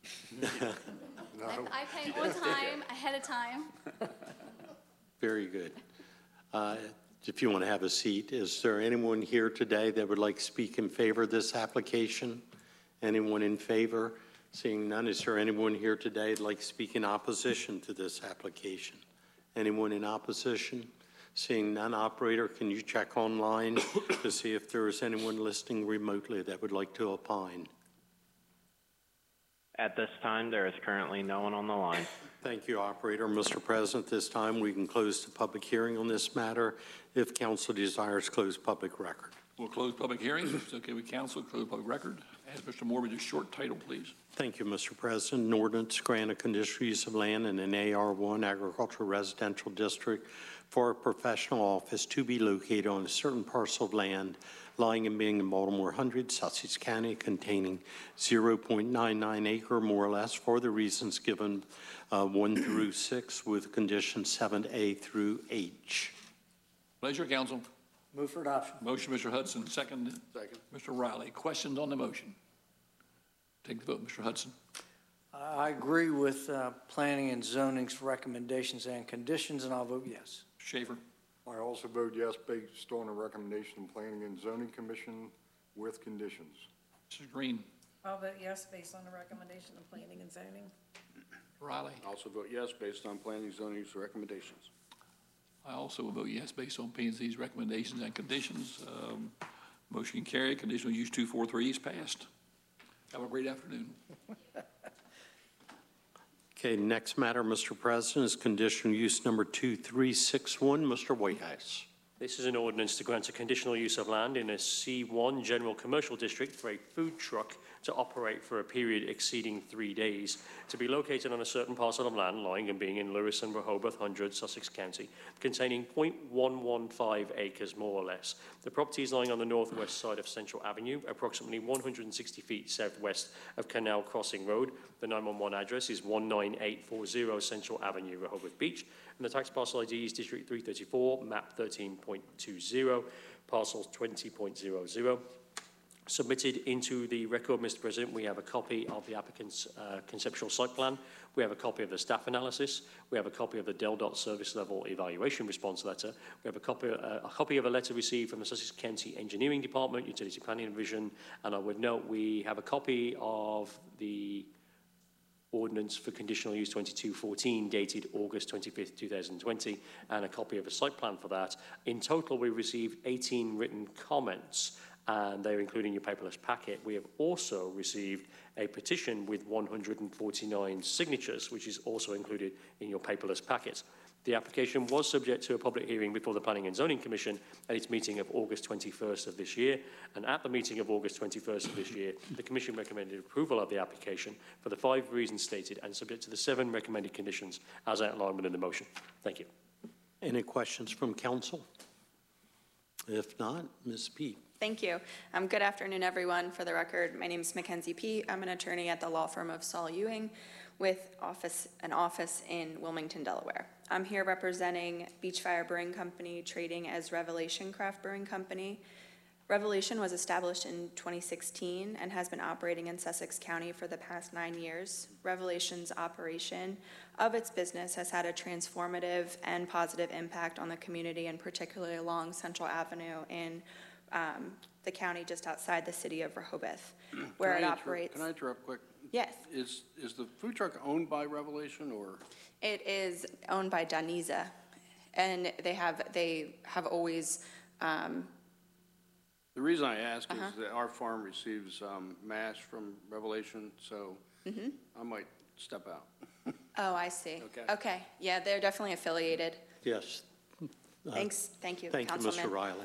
[SPEAKER 12] I, I pay on time, ahead of time.
[SPEAKER 5] Very good. Uh, If you want to have a seat, is there anyone here today that would like to speak in favor of this application? Anyone in favor? Seeing none, is there anyone here today that'd like to speak in opposition to this application? Anyone in opposition? Seeing none, operator, can you check online to see if there is anyone listening remotely that would like to opine?
[SPEAKER 4] At this time, there is currently no one on the line.
[SPEAKER 5] Thank you, operator. Mister President, this time we can close the public hearing on this matter if council desires close public record.
[SPEAKER 1] We'll close public hearing. If it's okay with council, close public record. Ask Mister Moore with a short title, please.
[SPEAKER 5] Thank you, Mister President. An ordinance grant a conditional use of land in an A R one agricultural residential district for a professional office to be located on a certain parcel of land lying and being in Baltimore hundred, Sussex County, containing zero point nine nine acre more or less for the reasons given uh, one through six with conditions seven A through H.
[SPEAKER 1] Pleasure, council.
[SPEAKER 2] Move for adoption.
[SPEAKER 1] Motion, Mister Hudson, second.
[SPEAKER 6] Second.
[SPEAKER 1] Mister Riley. Questions on the motion? Take the vote, Mister Hudson.
[SPEAKER 2] I agree with uh, planning and zoning's recommendations and conditions, and I'll vote yes.
[SPEAKER 1] Schaefer.
[SPEAKER 11] I also vote yes based on a recommendation of Planning and Zoning Commission with conditions.
[SPEAKER 1] Missus Green.
[SPEAKER 10] I'll vote yes based on the recommendation of planning and zoning.
[SPEAKER 1] Riley.
[SPEAKER 6] I also vote yes based on planning and zoning's recommendations.
[SPEAKER 1] I also will vote yes based on P and Z's recommendations and conditions. Um, Motion carried. Conditional use two forty-three is passed. Have a great afternoon.
[SPEAKER 5] Okay, next matter, Mister President, is conditional use number two three six one. Mister Whitehouse.
[SPEAKER 8] This is an ordinance to grant a conditional use of land in a C one general commercial district for a food truck to operate for a period exceeding three days, to be located on a certain parcel of land lying and being in Lewis and Rehoboth hundred, Sussex County, containing zero point one one five acres more or less. The property is lying on the northwest side of Central Avenue, approximately one hundred sixty feet southwest of Canal Crossing Road. The nine one one address is one nine eight four zero Central Avenue, Rehoboth Beach, and the tax parcel I D is District three thirty-four, map thirteen point two zero, parcel twenty point zero zero. Submitted into the record, Mister President, we have a copy of the applicant's uh, conceptual site plan. We have a copy of the staff analysis. We have a copy of the DEL-DOT service level evaluation response letter. We have a copy, uh, a copy of a letter received from the Sussex County Engineering Department, Utility Planning Division, and I would note we have a copy of the ordinance for conditional use twenty-two fourteen dated August twenty-fifth, two thousand twenty, and a copy of a site plan for that. In total, we received eighteen written comments, and they're included in your paperless packet. We have also received a petition with one hundred forty-nine signatures, which is also included in your paperless packet. The application was subject to a public hearing before the Planning and Zoning Commission at its meeting of August twenty-first of this year. And at the meeting of August twenty-first of this year, the Commission recommended approval of the application for the five reasons stated and subject to the seven recommended conditions as outlined within the motion. Thank you.
[SPEAKER 5] Any questions from council? If not, Miz Peet.
[SPEAKER 14] Thank you. Um, good afternoon, everyone. For the record, my name is Mackenzie Peet. I'm an attorney at the law firm of Saul Ewing with office, an office in Wilmington, Delaware. I'm here representing Beachfire Brewing Company, trading as Revelation Craft Brewing Company. Revelation was established in twenty sixteen and has been operating in Sussex County for the past nine years. Revelation's operation of its business has had a transformative and positive impact on the community, and particularly along Central Avenue in um, the county just outside the city of Rehoboth, where
[SPEAKER 6] Can
[SPEAKER 14] it
[SPEAKER 6] I interrupt-
[SPEAKER 14] operates.
[SPEAKER 6] Can I interrupt quick?
[SPEAKER 14] Yes.
[SPEAKER 6] Is, is the food truck owned by Revelation, or?
[SPEAKER 14] It is owned by Daniza, and they have, they have always, um,
[SPEAKER 6] The reason I ask
[SPEAKER 14] Uh-huh.
[SPEAKER 6] is that our farm receives um, mash from Revelation, so
[SPEAKER 14] mhm.
[SPEAKER 6] I might step out.
[SPEAKER 14] Oh, I see.
[SPEAKER 6] Okay.
[SPEAKER 14] Okay, yeah, they're definitely affiliated.
[SPEAKER 5] Yes. Uh,
[SPEAKER 14] Thanks, thank you,
[SPEAKER 5] Thank you,
[SPEAKER 14] Councilman.
[SPEAKER 5] Mister Riley.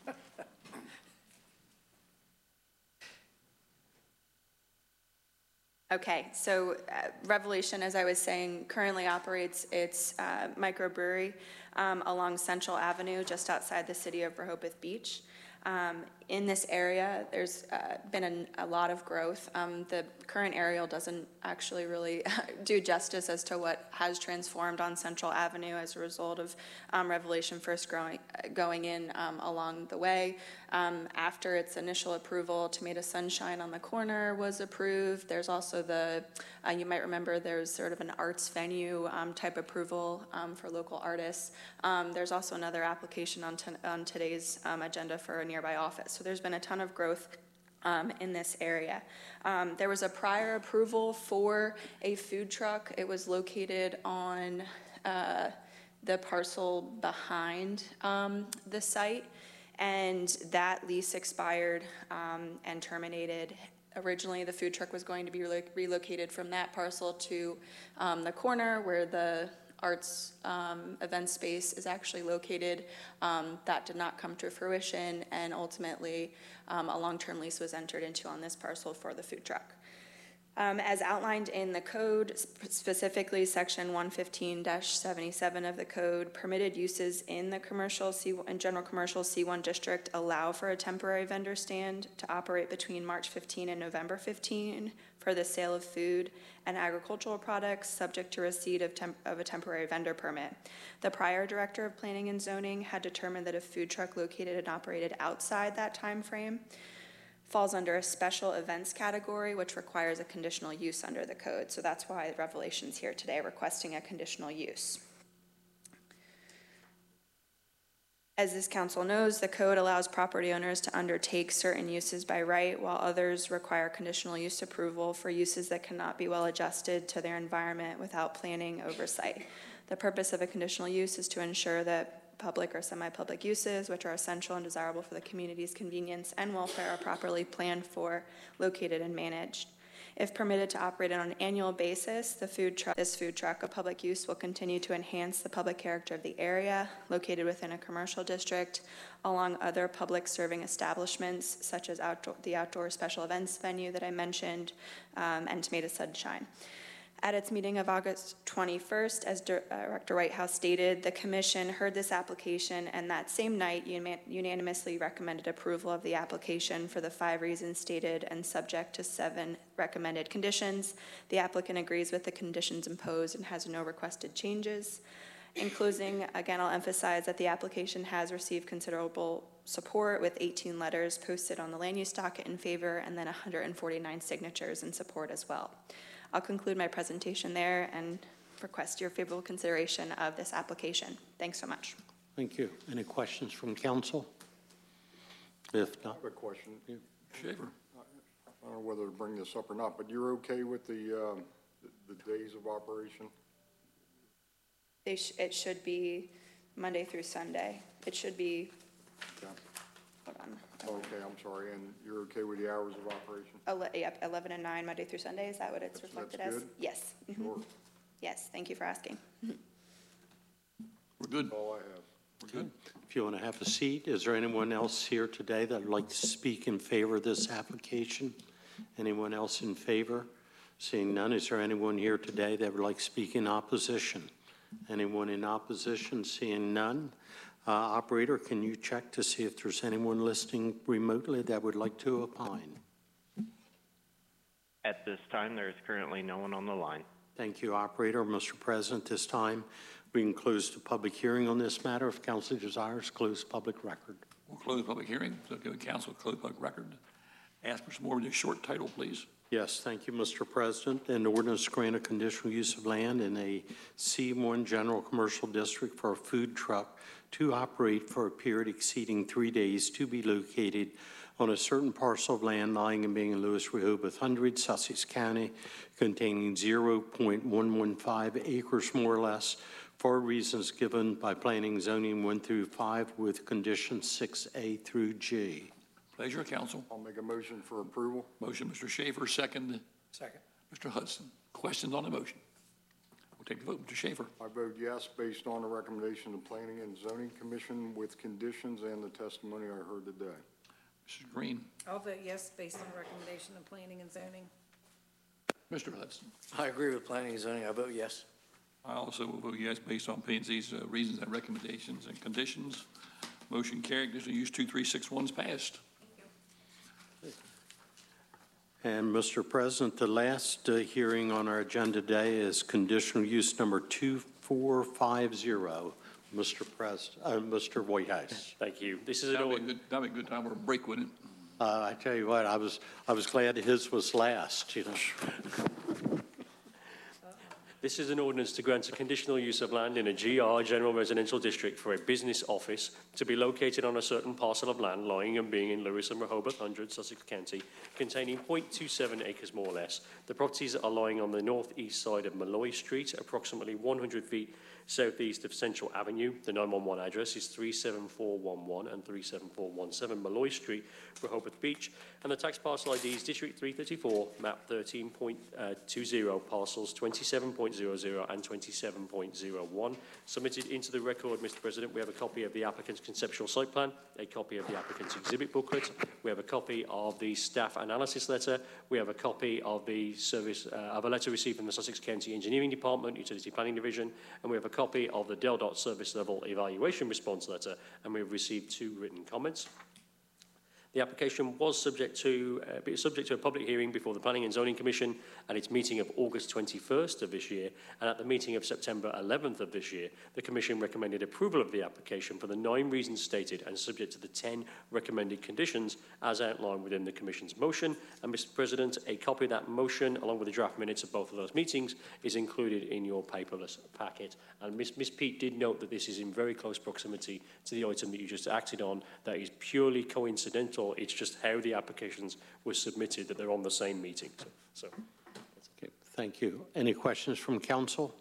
[SPEAKER 14] Okay, so uh, Revolution, as I was saying, currently operates its uh, microbrewery um, along Central Avenue, just outside the city of Rehoboth Beach. Um, In this area, there's uh, been a, a lot of growth. Um, The current aerial doesn't actually really do justice as to what has transformed on Central Avenue as a result of um, Revelation first growing, going in um, along the way. Um, After its initial approval, Tomato Sunshine on the corner was approved. There's also the, uh, you might remember, there's sort of an arts venue um, type approval um, for local artists. Um, There's also another application on, to- on today's um, agenda for a nearby office. So there's been a ton of growth um, in this area. Um, There was a prior approval for a food truck. It was located on uh, the parcel behind um, the site, and that lease expired um, and terminated. Originally, the food truck was going to be relo- relocated from that parcel to um, the corner where the arts um, event space is actually located. Um, That did not come to fruition, and ultimately, um, a long-term lease was entered into on this parcel for the food truck. Um, As outlined in the code, sp- specifically section one fifteen seventy-seven of the code, permitted uses in the commercial C, in general commercial C one district allow for a temporary vendor stand to operate between March fifteenth and November fifteenth for the sale of food and agricultural products, subject to receipt of, temp- of a temporary vendor permit. The prior director of planning and zoning had determined that a food truck located and operated outside that time frame falls under a special events category, which requires a conditional use under the code. So that's why Revelation's here today requesting a conditional use. As this council knows, the code allows property owners to undertake certain uses by right, while others require conditional use approval for uses that cannot be well adjusted to their environment without planning oversight. The purpose of a conditional use is to ensure that public or semi-public uses, which are essential and desirable for the community's convenience and welfare, are properly planned for, located, and managed. If permitted to operate on an annual basis, the food truck, this food truck of public use will continue to enhance the public character of the area, located within a commercial district, along other public serving establishments, such as outdoor, the outdoor special events venue that I mentioned, um, and Tomato Sunshine. At its meeting of August twenty-first, as Director Whitehouse stated, the commission heard this application and that same night unanimously recommended approval of the application for the five reasons stated and subject to seven recommended conditions. The applicant agrees with the conditions imposed and has no requested changes. In closing, again, I'll emphasize that the application has received considerable support with eighteen letters posted on the land use docket in favor and then one hundred forty-nine signatures in support as well. I'll conclude my presentation there and request your favorable consideration of this application. Thanks so much.
[SPEAKER 5] Thank you. Any questions from council? If
[SPEAKER 11] I
[SPEAKER 5] not,
[SPEAKER 11] have a question.
[SPEAKER 1] Schaefer.
[SPEAKER 11] I don't know whether to bring this up or not, but you're okay with the, um, the the days of operation?
[SPEAKER 14] They sh- it should be Monday through Sunday. It should be,
[SPEAKER 11] Okay.
[SPEAKER 14] hold on,
[SPEAKER 11] Okay, I'm sorry, and you're okay with the hours of operation?
[SPEAKER 14] ele- yep, eleven and nine, Monday through Sunday. Is that what it's
[SPEAKER 11] That's-
[SPEAKER 14] reflected
[SPEAKER 11] that's
[SPEAKER 14] as?
[SPEAKER 11] good?
[SPEAKER 14] Yes. Mhm.
[SPEAKER 11] Sure.
[SPEAKER 14] Yes, thank you for asking.
[SPEAKER 1] We're good.
[SPEAKER 11] That's all I have.
[SPEAKER 1] We're good.
[SPEAKER 5] if you want to have a seat, is there anyone else here today that would like to speak in favor of this application? Anyone else in favor? Seeing none, is there anyone here today that would like to speak in opposition? Anyone in opposition? Seeing none. Uh, Operator, can you check to see if there's anyone listening remotely that would like to opine?
[SPEAKER 4] At this time, there is currently no one on the line.
[SPEAKER 5] Thank you, Operator. Mister President, this time we can close the public hearing on this matter. If council desires, close public record.
[SPEAKER 1] We'll close the public hearing. So give council close public record. Ask for some more of the short title, please.
[SPEAKER 5] Yes, thank you, Mister President. An ordinance to grant a conditional use of land in a C one general commercial district for a food truck to operate for a period exceeding three days to be located on a certain parcel of land lying and being in Lewis Rehoboth Hundred, Sussex County, containing zero point one one five acres more or less, for reasons given by planning zoning one through five with conditions six A through G.
[SPEAKER 1] Pleasure of council.
[SPEAKER 11] I'll make a motion for approval.
[SPEAKER 1] Motion, Mister Schaefer, second.
[SPEAKER 2] Second.
[SPEAKER 1] Mister Hudson. Questions on the motion? We'll take the vote. Mister Schaefer?
[SPEAKER 11] I vote yes, based on the recommendation of the Planning and Zoning Commission with conditions and the testimony I heard today.
[SPEAKER 1] Missus Green?
[SPEAKER 10] I'll vote yes, based on the recommendation of planning and zoning.
[SPEAKER 1] Mister Hudson?
[SPEAKER 2] I agree with planning and zoning. I vote yes.
[SPEAKER 1] I also will vote yes based on P and Z's uh, reasons and recommendations and conditions. Motion carried. Conditional use two three six one is passed.
[SPEAKER 5] And, Mister President, the last uh, hearing on our agenda today is conditional use number two four five zero. Mister President, uh, Mister Whitehouse.
[SPEAKER 8] Thank you. This is an
[SPEAKER 1] That'd be a
[SPEAKER 8] ordinance.
[SPEAKER 1] good, that'd be a good time for a break, wouldn't it?
[SPEAKER 5] Uh, I tell you what, I was, I was glad his was last, you know.
[SPEAKER 8] This is an ordinance to grant a conditional use of land in a G R, General Residential District, for a business office to be located on a certain parcel of land lying and being in Lewis and Rehoboth Hundred, Sussex County, containing zero point two seven acres more or less. The properties are lying on the northeast side of Malloy Street, approximately one hundred feet southeast of Central Avenue. The nine one one address is three seven four one one and three seven four one seven Malloy Street, Rehoboth Beach, and the tax parcel I D is District three thirty-four, map thirteen point two zero, parcels twenty-seven point zero zero and twenty-seven point zero one. Submitted into the record, Mister President, we have a copy of the applicant's conceptual site plan, a copy of the applicant's exhibit booklet, we have a copy of the staff analysis letter, we have a copy of the service uh, of a letter received from the Sussex County Engineering Department, Utility Planning Division, and we have a copy of the Del Dot Service Level Evaluation Response Letter, and we've received two written comments. The application was subject to, uh, subject to a public hearing before the Planning and Zoning Commission at its meeting of August twenty-first of this year, and at the meeting of September eleventh of this year, the Commission recommended approval of the application for the nine reasons stated and subject to the ten recommended conditions as outlined within the Commission's motion. And, Mister President, a copy of that motion, along with the draft minutes of both of those meetings, is included in your paperless packet. And Miz Miz Peat did note that this is in very close proximity to the item that you just acted on. That is purely coincidental. It's just how the applications were submitted that they're on the same meeting. So, so.
[SPEAKER 5] Okay, thank you. Any questions from council?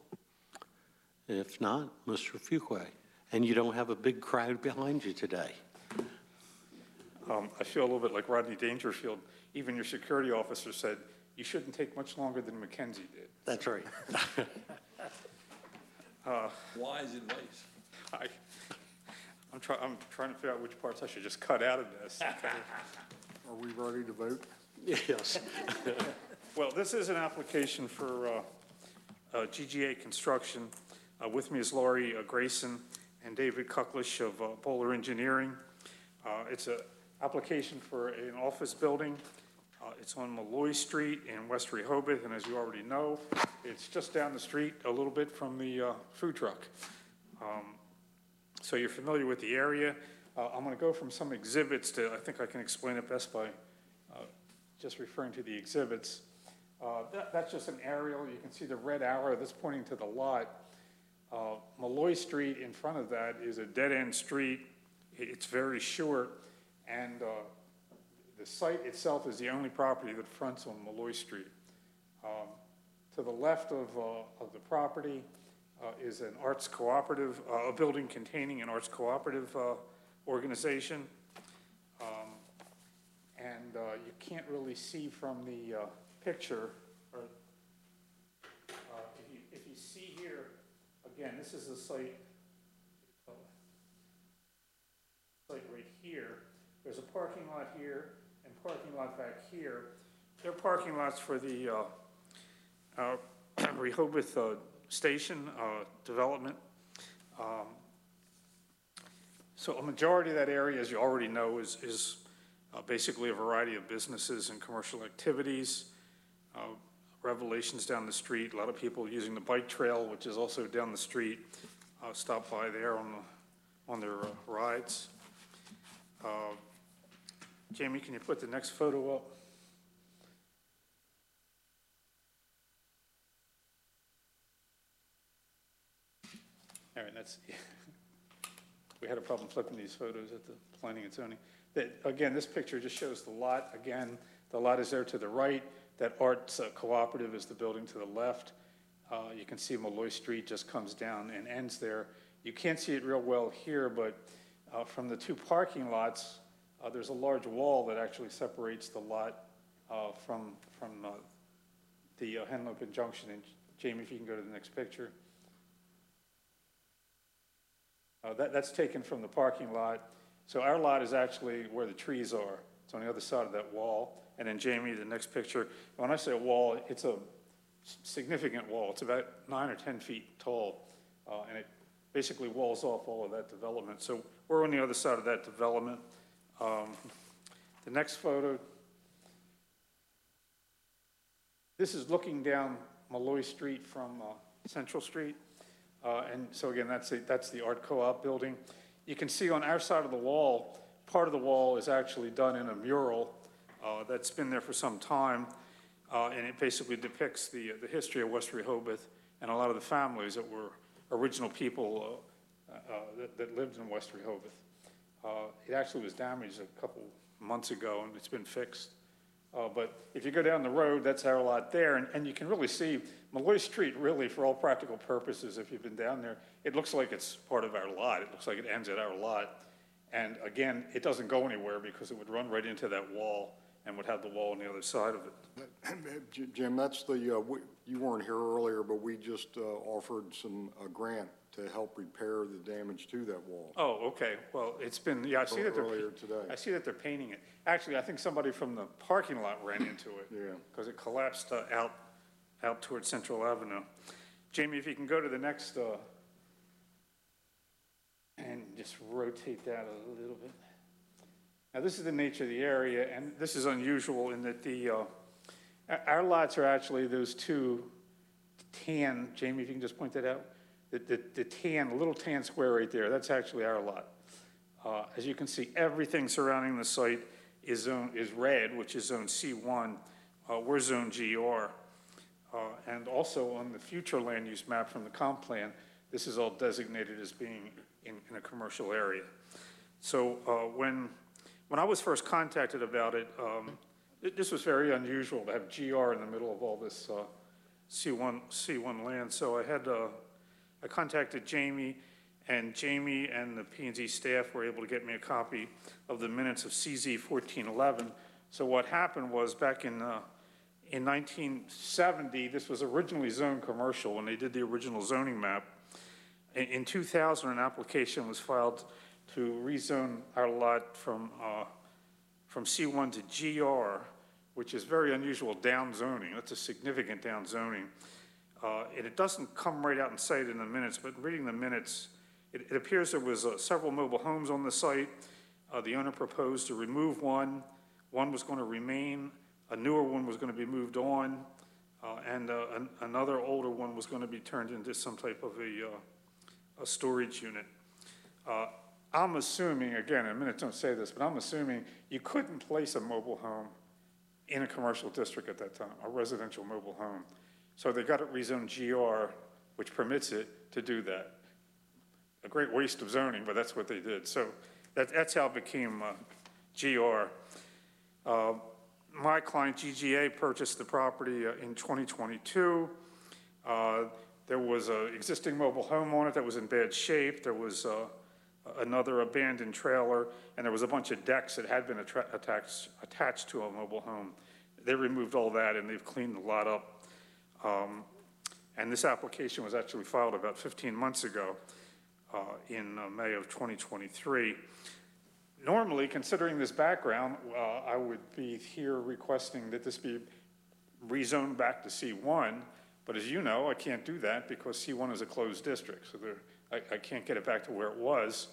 [SPEAKER 5] If not, Mister Fuqua. And you don't have a big crowd behind you today.
[SPEAKER 15] Um, I feel a little bit like Rodney Dangerfield. Even your security officer said, you shouldn't take much longer than Mackenzie did.
[SPEAKER 5] That's right.
[SPEAKER 15] uh,
[SPEAKER 1] Wise advice.
[SPEAKER 15] I, I'm, try, I'm trying to figure out which parts I should just cut out of this. Okay.
[SPEAKER 11] Are we ready to vote?
[SPEAKER 5] Yes.
[SPEAKER 15] Well, this is an application for uh, uh, G G A Construction. Uh, with me is Laurie uh, Grayson and David Kucklish of uh, Bowler Engineering. Uh, it's an application for an office building. Uh, it's on Malloy Street in West Rehoboth, and as you already know, it's just down the street a little bit from the uh, food truck. Um, So you're familiar with the area. Uh, I'm going to go from some exhibits to, I think I can explain it best by uh, just referring to the exhibits. Uh, that, that's just an aerial. You can see the red arrow that's pointing to the lot. Uh, Malloy Street in front of that is a dead-end street. It's very short, and uh, the site itself is the only property that fronts on Malloy Street. Um, to the left of, uh, of the property, Uh, is an arts cooperative, uh, a building containing an arts cooperative uh, organization. Um, and uh, you can't really see from the uh, picture, or uh, if, you, if you see here, again, this is the site, uh, site right here. There's a parking lot here and parking lot back here. They're parking lots for the uh, uh, Rehoboth uh, Station uh, development. Um, so a majority of that area, as you already know, is, is uh, basically a variety of businesses and commercial activities. Uh, Revelations down the street, a lot of people using the bike trail, which is also down the street, uh, stop by there on, the, on their uh, rides. Uh, Jamie, can you put the next photo up? All right, that's, we had a problem flipping these photos at the planning and zoning. That, again, this picture just shows the lot. Again, the lot is there to the right. That arts uh, cooperative is the building to the left. Uh, you can see Malloy Street just comes down and ends there. You can't see it real well here, but uh, from the two parking lots, uh, there's a large wall that actually separates the lot uh, from, from uh, the uh, Henlopen Junction. And Jamie, if you can go to the next picture. Uh, that, that's taken from the parking lot. So our lot is actually where the trees are. It's on the other side of that wall. And then Jamie, the next picture. When I say a wall, it's a significant wall. It's about nine or ten feet tall. Uh, and it basically walls off all of that development. So we're on the other side of that development. Um, the next photo. This is looking down Malloy Street from uh, Central Street. Uh, and so again, that's, a, that's the Art Co-op building. You can see on our side of the wall, part of the wall is actually done in a mural uh, that's been there for some time. Uh, and it basically depicts the, the history of West Rehoboth and a lot of the families that were original people uh, uh, that, that lived in West Rehoboth. Uh, it actually was damaged a couple months ago and it's been fixed. Uh, but if you go down the road, that's our lot there, and, and you can really see Malloy Street really, for all practical purposes, if you've been down there, it looks like it's part of our lot. It looks like it ends at our lot. And again, it doesn't go anywhere because it would run right into that wall and would have the wall on the other side of it.
[SPEAKER 11] Jim, that's the, uh, we, you weren't here earlier, but we just uh, offered some, a grant to help repair the damage to that wall.
[SPEAKER 15] Oh, okay. Well, it's been, yeah, I see that they're,
[SPEAKER 11] Earlier today.
[SPEAKER 15] I see that they're painting it. Actually, I think somebody from the parking lot ran into it.
[SPEAKER 11] Yeah.
[SPEAKER 15] Because it collapsed uh, out, out towards Central Avenue. Jamie, if you can go to the next, uh, and just rotate that a little bit. Now, this is the nature of the area, and this is unusual in that the, uh, our lots are actually those two tan, Jamie, if you can just point that out, the, the, the tan, the little tan square right there, that's actually our lot. Uh, as you can see, everything surrounding the site is zone, is red, which is zone C one. Uh, we're zone G R. Uh, and also on the future land use map from the comp plan, this is all designated as being in, in a commercial area. So uh, when, when I was first contacted about it, um, it, this was very unusual to have G R in the middle of all this uh, C one, C one land. So I had, uh, I contacted Jamie, and Jamie and the P and Z staff were able to get me a copy of the minutes of C Z fourteen eleven. So what happened was back in, uh, in nineteen seventy, this was originally zoned commercial when they did the original zoning map. In, in two thousand, an application was filed to rezone our lot from, uh, from C one to G R, which is very unusual down zoning. That's a significant down zoning. Uh, and it doesn't come right out and say it in the minutes, but reading the minutes, it, it appears there was uh, several mobile homes on the site. Uh, the owner proposed to remove one. One was going to remain. A newer one was going to be moved on. Uh, and uh, an, another older one was going to be turned into some type of a, uh, a storage unit. Uh, I'm assuming, again, in a minute don't say this, but I'm assuming you couldn't place a mobile home in a commercial district at that time, a residential mobile home. So they got it rezoned G R, which permits it to do that. A great waste of zoning, but that's what they did. So that, that's how it became uh, G R. Uh, my client, G G A, purchased the property uh, in twenty twenty-two. Uh, there was an existing mobile home on it that was in bad shape. There was uh, another abandoned trailer, and there was a bunch of decks that had been attached, attached to a mobile home. They removed all that, and they've cleaned the lot up. Um, and this application was actually filed about fifteen months ago uh, in uh, May of twenty twenty-three. Normally, considering this background, uh, I would be here requesting that this be rezoned back to C one, but as you know, I can't do that because C one is a closed district, so there, I, I can't get it back to where it was.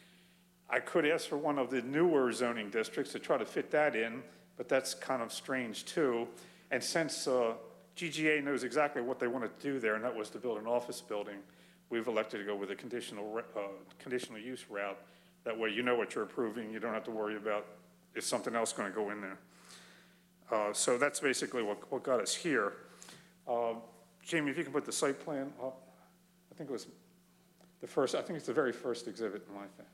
[SPEAKER 15] I could ask for one of the newer zoning districts to try to fit that in, but that's kind of strange too. And since uh, G G A knows exactly what they wanted to do there, and that was to build an office building, we've elected to go with a conditional, uh, conditional use route. That way you know what you're approving. You don't have to worry about is something else going to go in there. Uh, so that's basically what, what got us here. Uh, Jamie, if you can put the site plan up. I think it was the first, I think it's the very first exhibit in my thing.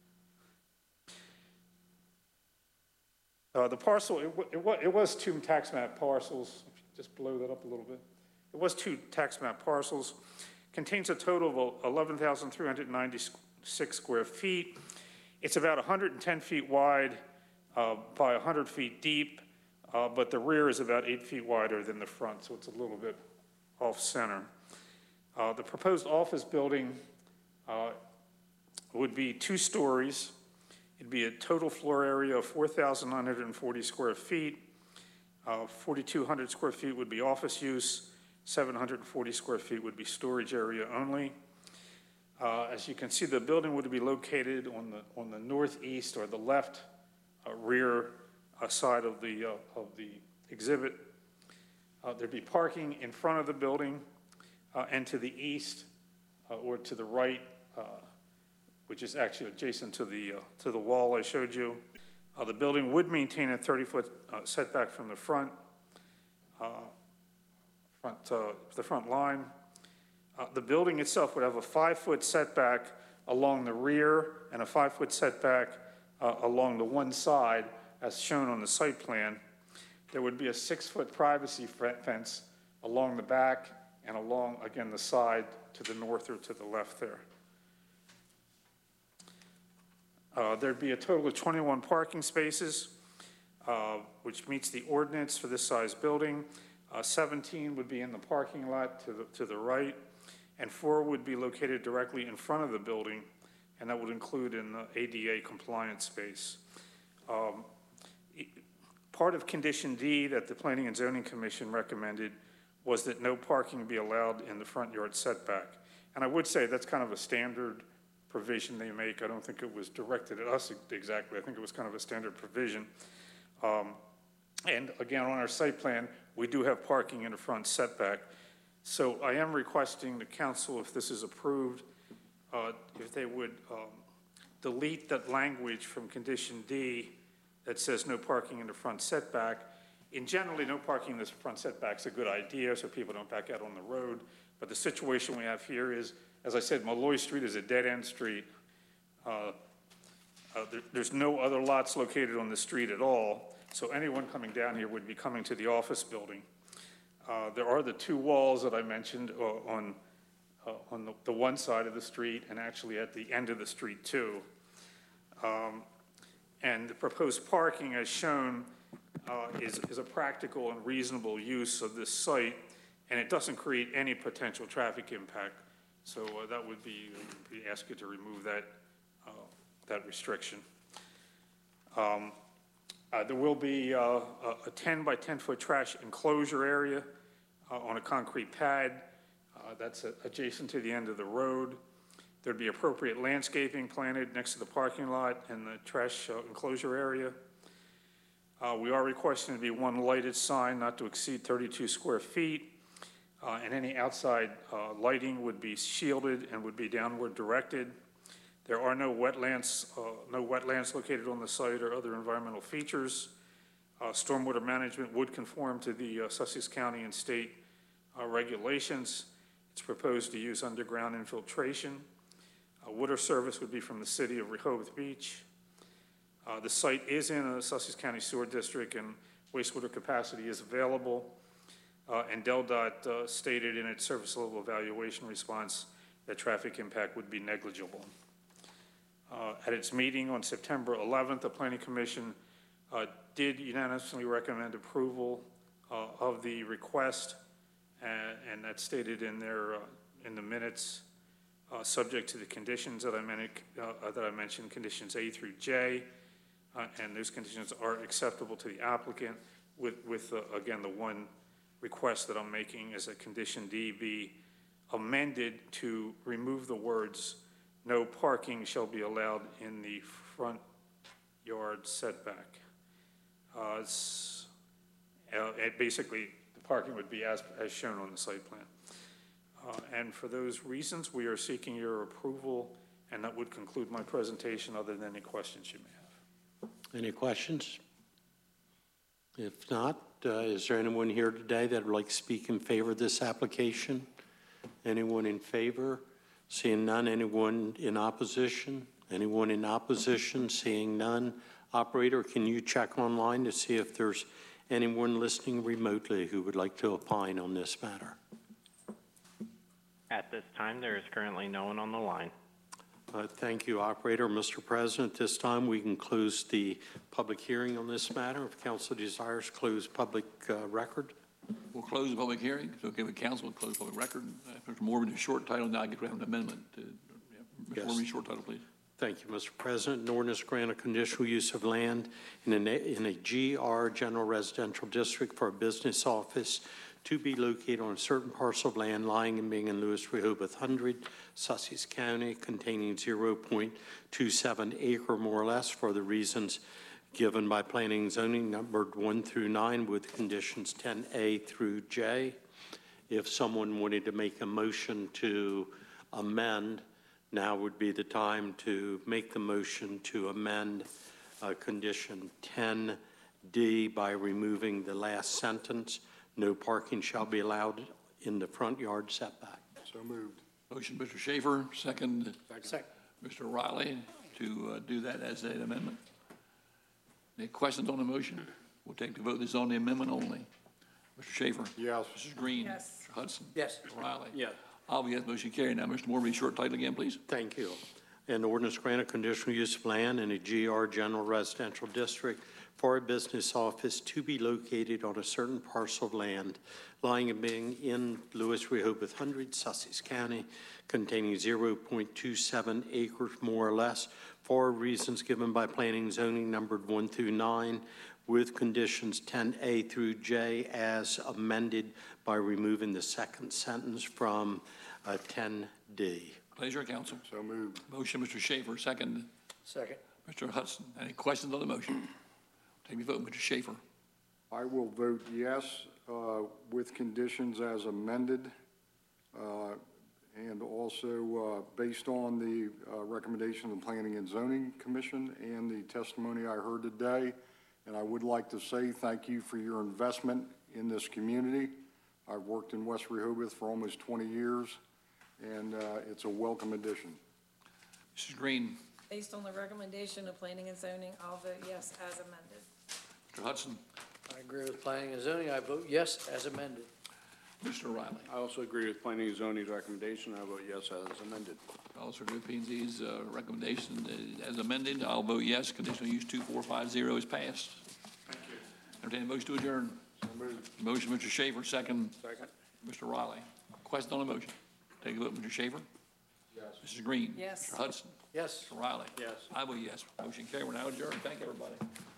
[SPEAKER 15] Uh, the parcel, it, it, it was two tax map parcels. Just blow that up a little bit. It was two tax map parcels. Contains a total of eleven thousand three hundred ninety-six square feet. It's about one hundred ten feet wide uh, by one hundred feet deep. uh, but the rear is about eight feet wider than the front, so it's a little bit off-center. Uh, the proposed office building uh, would be two stories. It'd be a total floor area of four thousand nine hundred forty square feet. Uh, forty-two hundred square feet would be office use. seven hundred forty square feet would be storage area only. Uh, as you can see, the building would be located on the on the northeast or the left uh, rear uh, side of the uh, of the exhibit. Uh, there'd be parking in front of the building uh, and to the east uh, or to the right, uh, which is actually adjacent to the uh, to the wall I showed you. Uh, the building would maintain a thirty foot uh, setback from the front uh, front uh, the front line. Uh, the building itself would have a five foot setback along the rear and a five foot setback uh, along the one side as shown on the site plan. There would be a six foot privacy fence along the back and along, again, the side to the north or to the left there. Uh, there'd be a total of twenty-one parking spaces, uh, which meets the ordinance for this size building. Uh, seventeen would be in the parking lot to the, to the right, and four would be located directly in front of the building, and that would include in the A D A compliant space. Um, part of condition D that the Planning and Zoning Commission recommended was that no parking be allowed in the front yard setback. And I would say that's kind of a standard provision they make. I don't think it was directed at us exactly. I think it was kind of a standard provision. Um, and again, on our site plan, we do have parking in the front setback. So I am requesting the council, if this is approved, uh, if they would um, delete that language from condition D that says no parking in the front setback. In generally, no parking in the front setback is a good idea so people don't back out on the road. But the situation we have here is, as I said, Malloy Street is a dead-end street. Uh, uh, there, there's no other lots located on the street at all. So anyone coming down here would be coming to the office building. Uh, there are the two walls that I mentioned uh, on, uh, on the, the one side of the street and actually at the end of the street too. Um, and the proposed parking as shown uh, is, is a practical and reasonable use of this site, and it doesn't create any potential traffic impact. So uh, that would be, we ask you to remove that, uh, that restriction. Um, uh, there will be uh, a, a ten by ten foot trash enclosure area uh, on a concrete pad. Uh, that's a, adjacent to the end of the road. There'd be appropriate landscaping planted next to the parking lot and the trash uh, enclosure area. Uh, we are requesting to be one lighted sign not to exceed thirty-two square feet. Uh, and any outside uh, lighting would be shielded and would be downward directed. There are no wetlands, uh, no wetlands located on the site or other environmental features. Uh, stormwater management would conform to the uh, Sussex County and state uh, regulations. It's proposed to use underground infiltration. Uh, water service would be from the city of Rehoboth Beach. Uh, the site is in a Sussex County sewer district and wastewater capacity is available. Uh, and DelDOT uh, stated in its service level evaluation response that traffic impact would be negligible. Uh, at its meeting on September eleventh, the Planning Commission uh, did unanimously recommend approval uh, of the request, and, and that's stated in their uh, in the minutes, uh, subject to the conditions that I, men- uh, that I mentioned, conditions A through J, uh, and those conditions are acceptable to the applicant. With, with uh, again the one request that I'm making is that condition D be amended to remove the words "no parking shall be allowed in the front yard setback." Uh, it's, uh, it basically, the parking would be as, as shown on the site plan. Uh, and for those reasons, we are seeking your approval, and that would conclude my presentation other than any questions you may have.
[SPEAKER 5] Any questions? If not, uh, is there anyone here today that would like to speak in favor of this application? Anyone in favor? Seeing none. Anyone in opposition? Anyone in opposition? Seeing none. Operator, can you check online to see if there's anyone listening remotely who would like to opine on this matter?
[SPEAKER 4] At this time, there is currently no one on the line.
[SPEAKER 5] Uh, Thank you, Operator. Mister President, this time we can close the public hearing on this matter. If council desires, close public uh, record.
[SPEAKER 1] We'll close the public hearing. It's okay with council, we'll close public record. Uh, Mister Morgan, a short title, now I get to have an amendment. to- yeah, Mister
[SPEAKER 5] Yes.
[SPEAKER 1] Morgan, short title, please.
[SPEAKER 5] Thank you, Mister President. An ordinance grant a conditional use of land in a, in a G R General Residential District for a business office to be located on a certain parcel of land lying and being in Lewis Rehoboth one hundred, Sussex County, containing zero point two seven acre more or less for the reasons given by planning and zoning numbered one through nine with conditions ten A through J. If someone wanted to make a motion to amend, now would be the time to make the motion to amend uh, condition ten D by removing the last sentence. No parking shall be allowed in the front yard setback.
[SPEAKER 11] So moved.
[SPEAKER 1] Motion, Mister Schaefer, second,
[SPEAKER 2] Second.
[SPEAKER 1] Mister Riley, to uh, do that as an amendment. Any questions on the motion? We'll take the vote. This is on the amendment only. Mister Schaefer?
[SPEAKER 11] Yes.
[SPEAKER 1] Missus Green?
[SPEAKER 10] Yes.
[SPEAKER 1] Mister Hudson?
[SPEAKER 2] Yes.
[SPEAKER 1] Mister Riley?
[SPEAKER 2] Yes.
[SPEAKER 1] I'll be yes, motion carried. Now, Mister Moore, read short title again, please.
[SPEAKER 5] Thank you. An ordinance grant a conditional use of land in a G R General Residential District for a business office to be located on a certain parcel of land lying and being in Lewis Rehoboth one hundred, Sussex County, containing zero point two seven acres more or less for reasons given by planning and zoning numbered one through nine with conditions ten A through J as amended by removing the second sentence from uh, ten D.
[SPEAKER 1] Pleasure, council.
[SPEAKER 11] So moved.
[SPEAKER 1] Motion, Mister Schaefer, second,
[SPEAKER 2] Second.
[SPEAKER 1] Mister Hudson. Any questions on the motion? Take your vote, Mister Schaefer.
[SPEAKER 11] I will vote yes uh, with conditions as amended, uh, and also uh, based on the uh, recommendation of the Planning and Zoning Commission and the testimony I heard today. And I would like to say thank you for your investment in this community. I've worked in West Rehoboth for almost twenty years, and uh, it's a welcome addition.
[SPEAKER 1] Missus Green?
[SPEAKER 10] Based on the recommendation of planning and zoning, I'll vote yes as amended.
[SPEAKER 1] Mister Hudson?
[SPEAKER 2] I agree with planning and zoning. I vote yes as amended.
[SPEAKER 1] Mister Riley?
[SPEAKER 6] I also agree with planning and zoning's recommendation. I vote yes as amended.
[SPEAKER 1] I also agree with P and Z's uh, recommendation uh, as amended. I'll vote yes. Conditional use two four five zero is passed.
[SPEAKER 11] Thank you.
[SPEAKER 1] Entertain a motion to adjourn.
[SPEAKER 11] So moved.
[SPEAKER 1] Motion, Mister Schaefer, second,
[SPEAKER 11] Second.
[SPEAKER 1] Mister Riley. Question on the motion. Take a vote, Mister Schaefer.
[SPEAKER 11] Yes.
[SPEAKER 1] Missus Green.
[SPEAKER 10] Yes.
[SPEAKER 1] Mister Hudson.
[SPEAKER 2] Yes.
[SPEAKER 1] Mister Riley.
[SPEAKER 11] Yes.
[SPEAKER 1] I vote yes. Motion carried. We're now adjourned. Thank you, everybody.